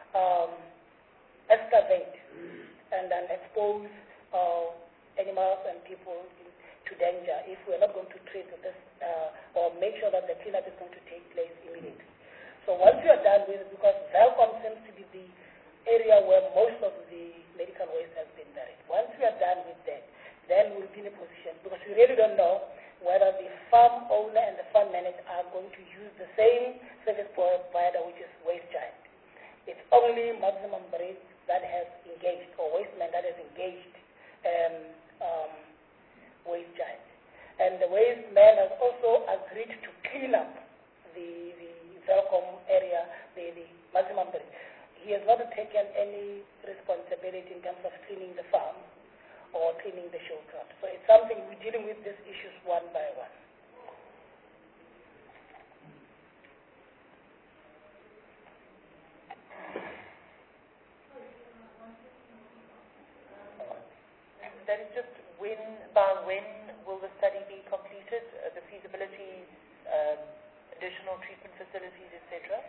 excavate and then expose animals and people to danger if we're not going to treat this or make sure that the cleanup is going to take place immediately. So once we are done with it, because Velcom seems to be the area where most of the medical waste has been buried. Once we are done with that, then we'll be in a position, because we really don't know whether the farm owner and the farm manager are going to use the same service provider, which is Waste Giant. It's only Maximum Breed that has engaged, or Wasteman that has engaged Waste Giant. And the Wasteman has also agreed to clean up the Velcom area, the Maximum Breed. He has not taken any responsibility in terms of cleaning the farm or cleaning the show ground. So it's something we're dealing with these issues one by one. That is just when will the study be completed, the feasibility, additional treatment facilities, etc.?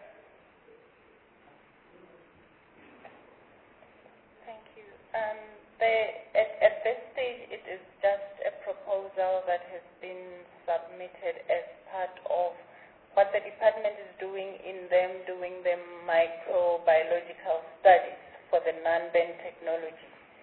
Thank you. At this stage, it is just a proposal that has been submitted as part of what the department is doing in them doing the microbiological studies for the non-bend technology.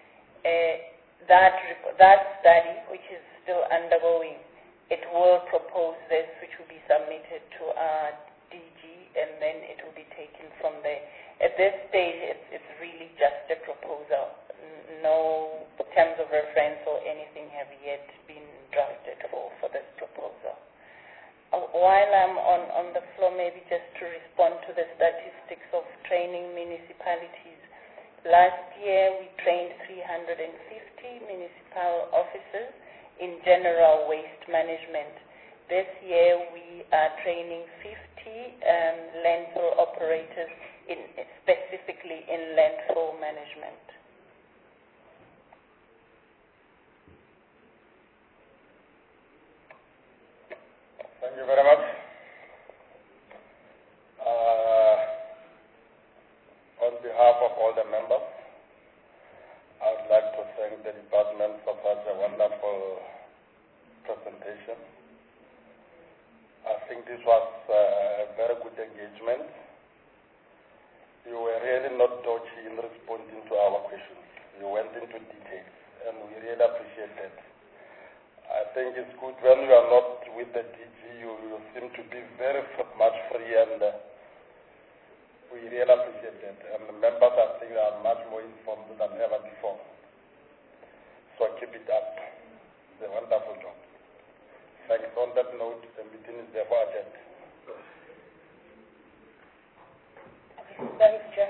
That study, which is still undergoing, it will propose this, which will be submitted to our DG, and then it will be taken from there. At this stage, it's really just a proposal. No terms of reference or anything have yet been drafted for this proposal. While I'm on the floor, maybe just to respond to the statistics of training municipalities. Last year, we trained 350 municipal officers in general waste management. This year, we are training 50 landfill operators, specifically in landfill management. Thank you very much. On behalf of all the members, I would like to thank the department for such a wonderful presentation. I think this was a very good engagement. You were really not dodgy in responding to our questions. You went into details, and we really appreciate that. I think it's good when you are not with the DG, you seem to be very much free, and we really appreciate that. And the members, I think, are much more informed than ever before. So keep it up. It's a wonderful job. Thanks. On that note, the meeting is therefore adjourned. Thanks, Chair.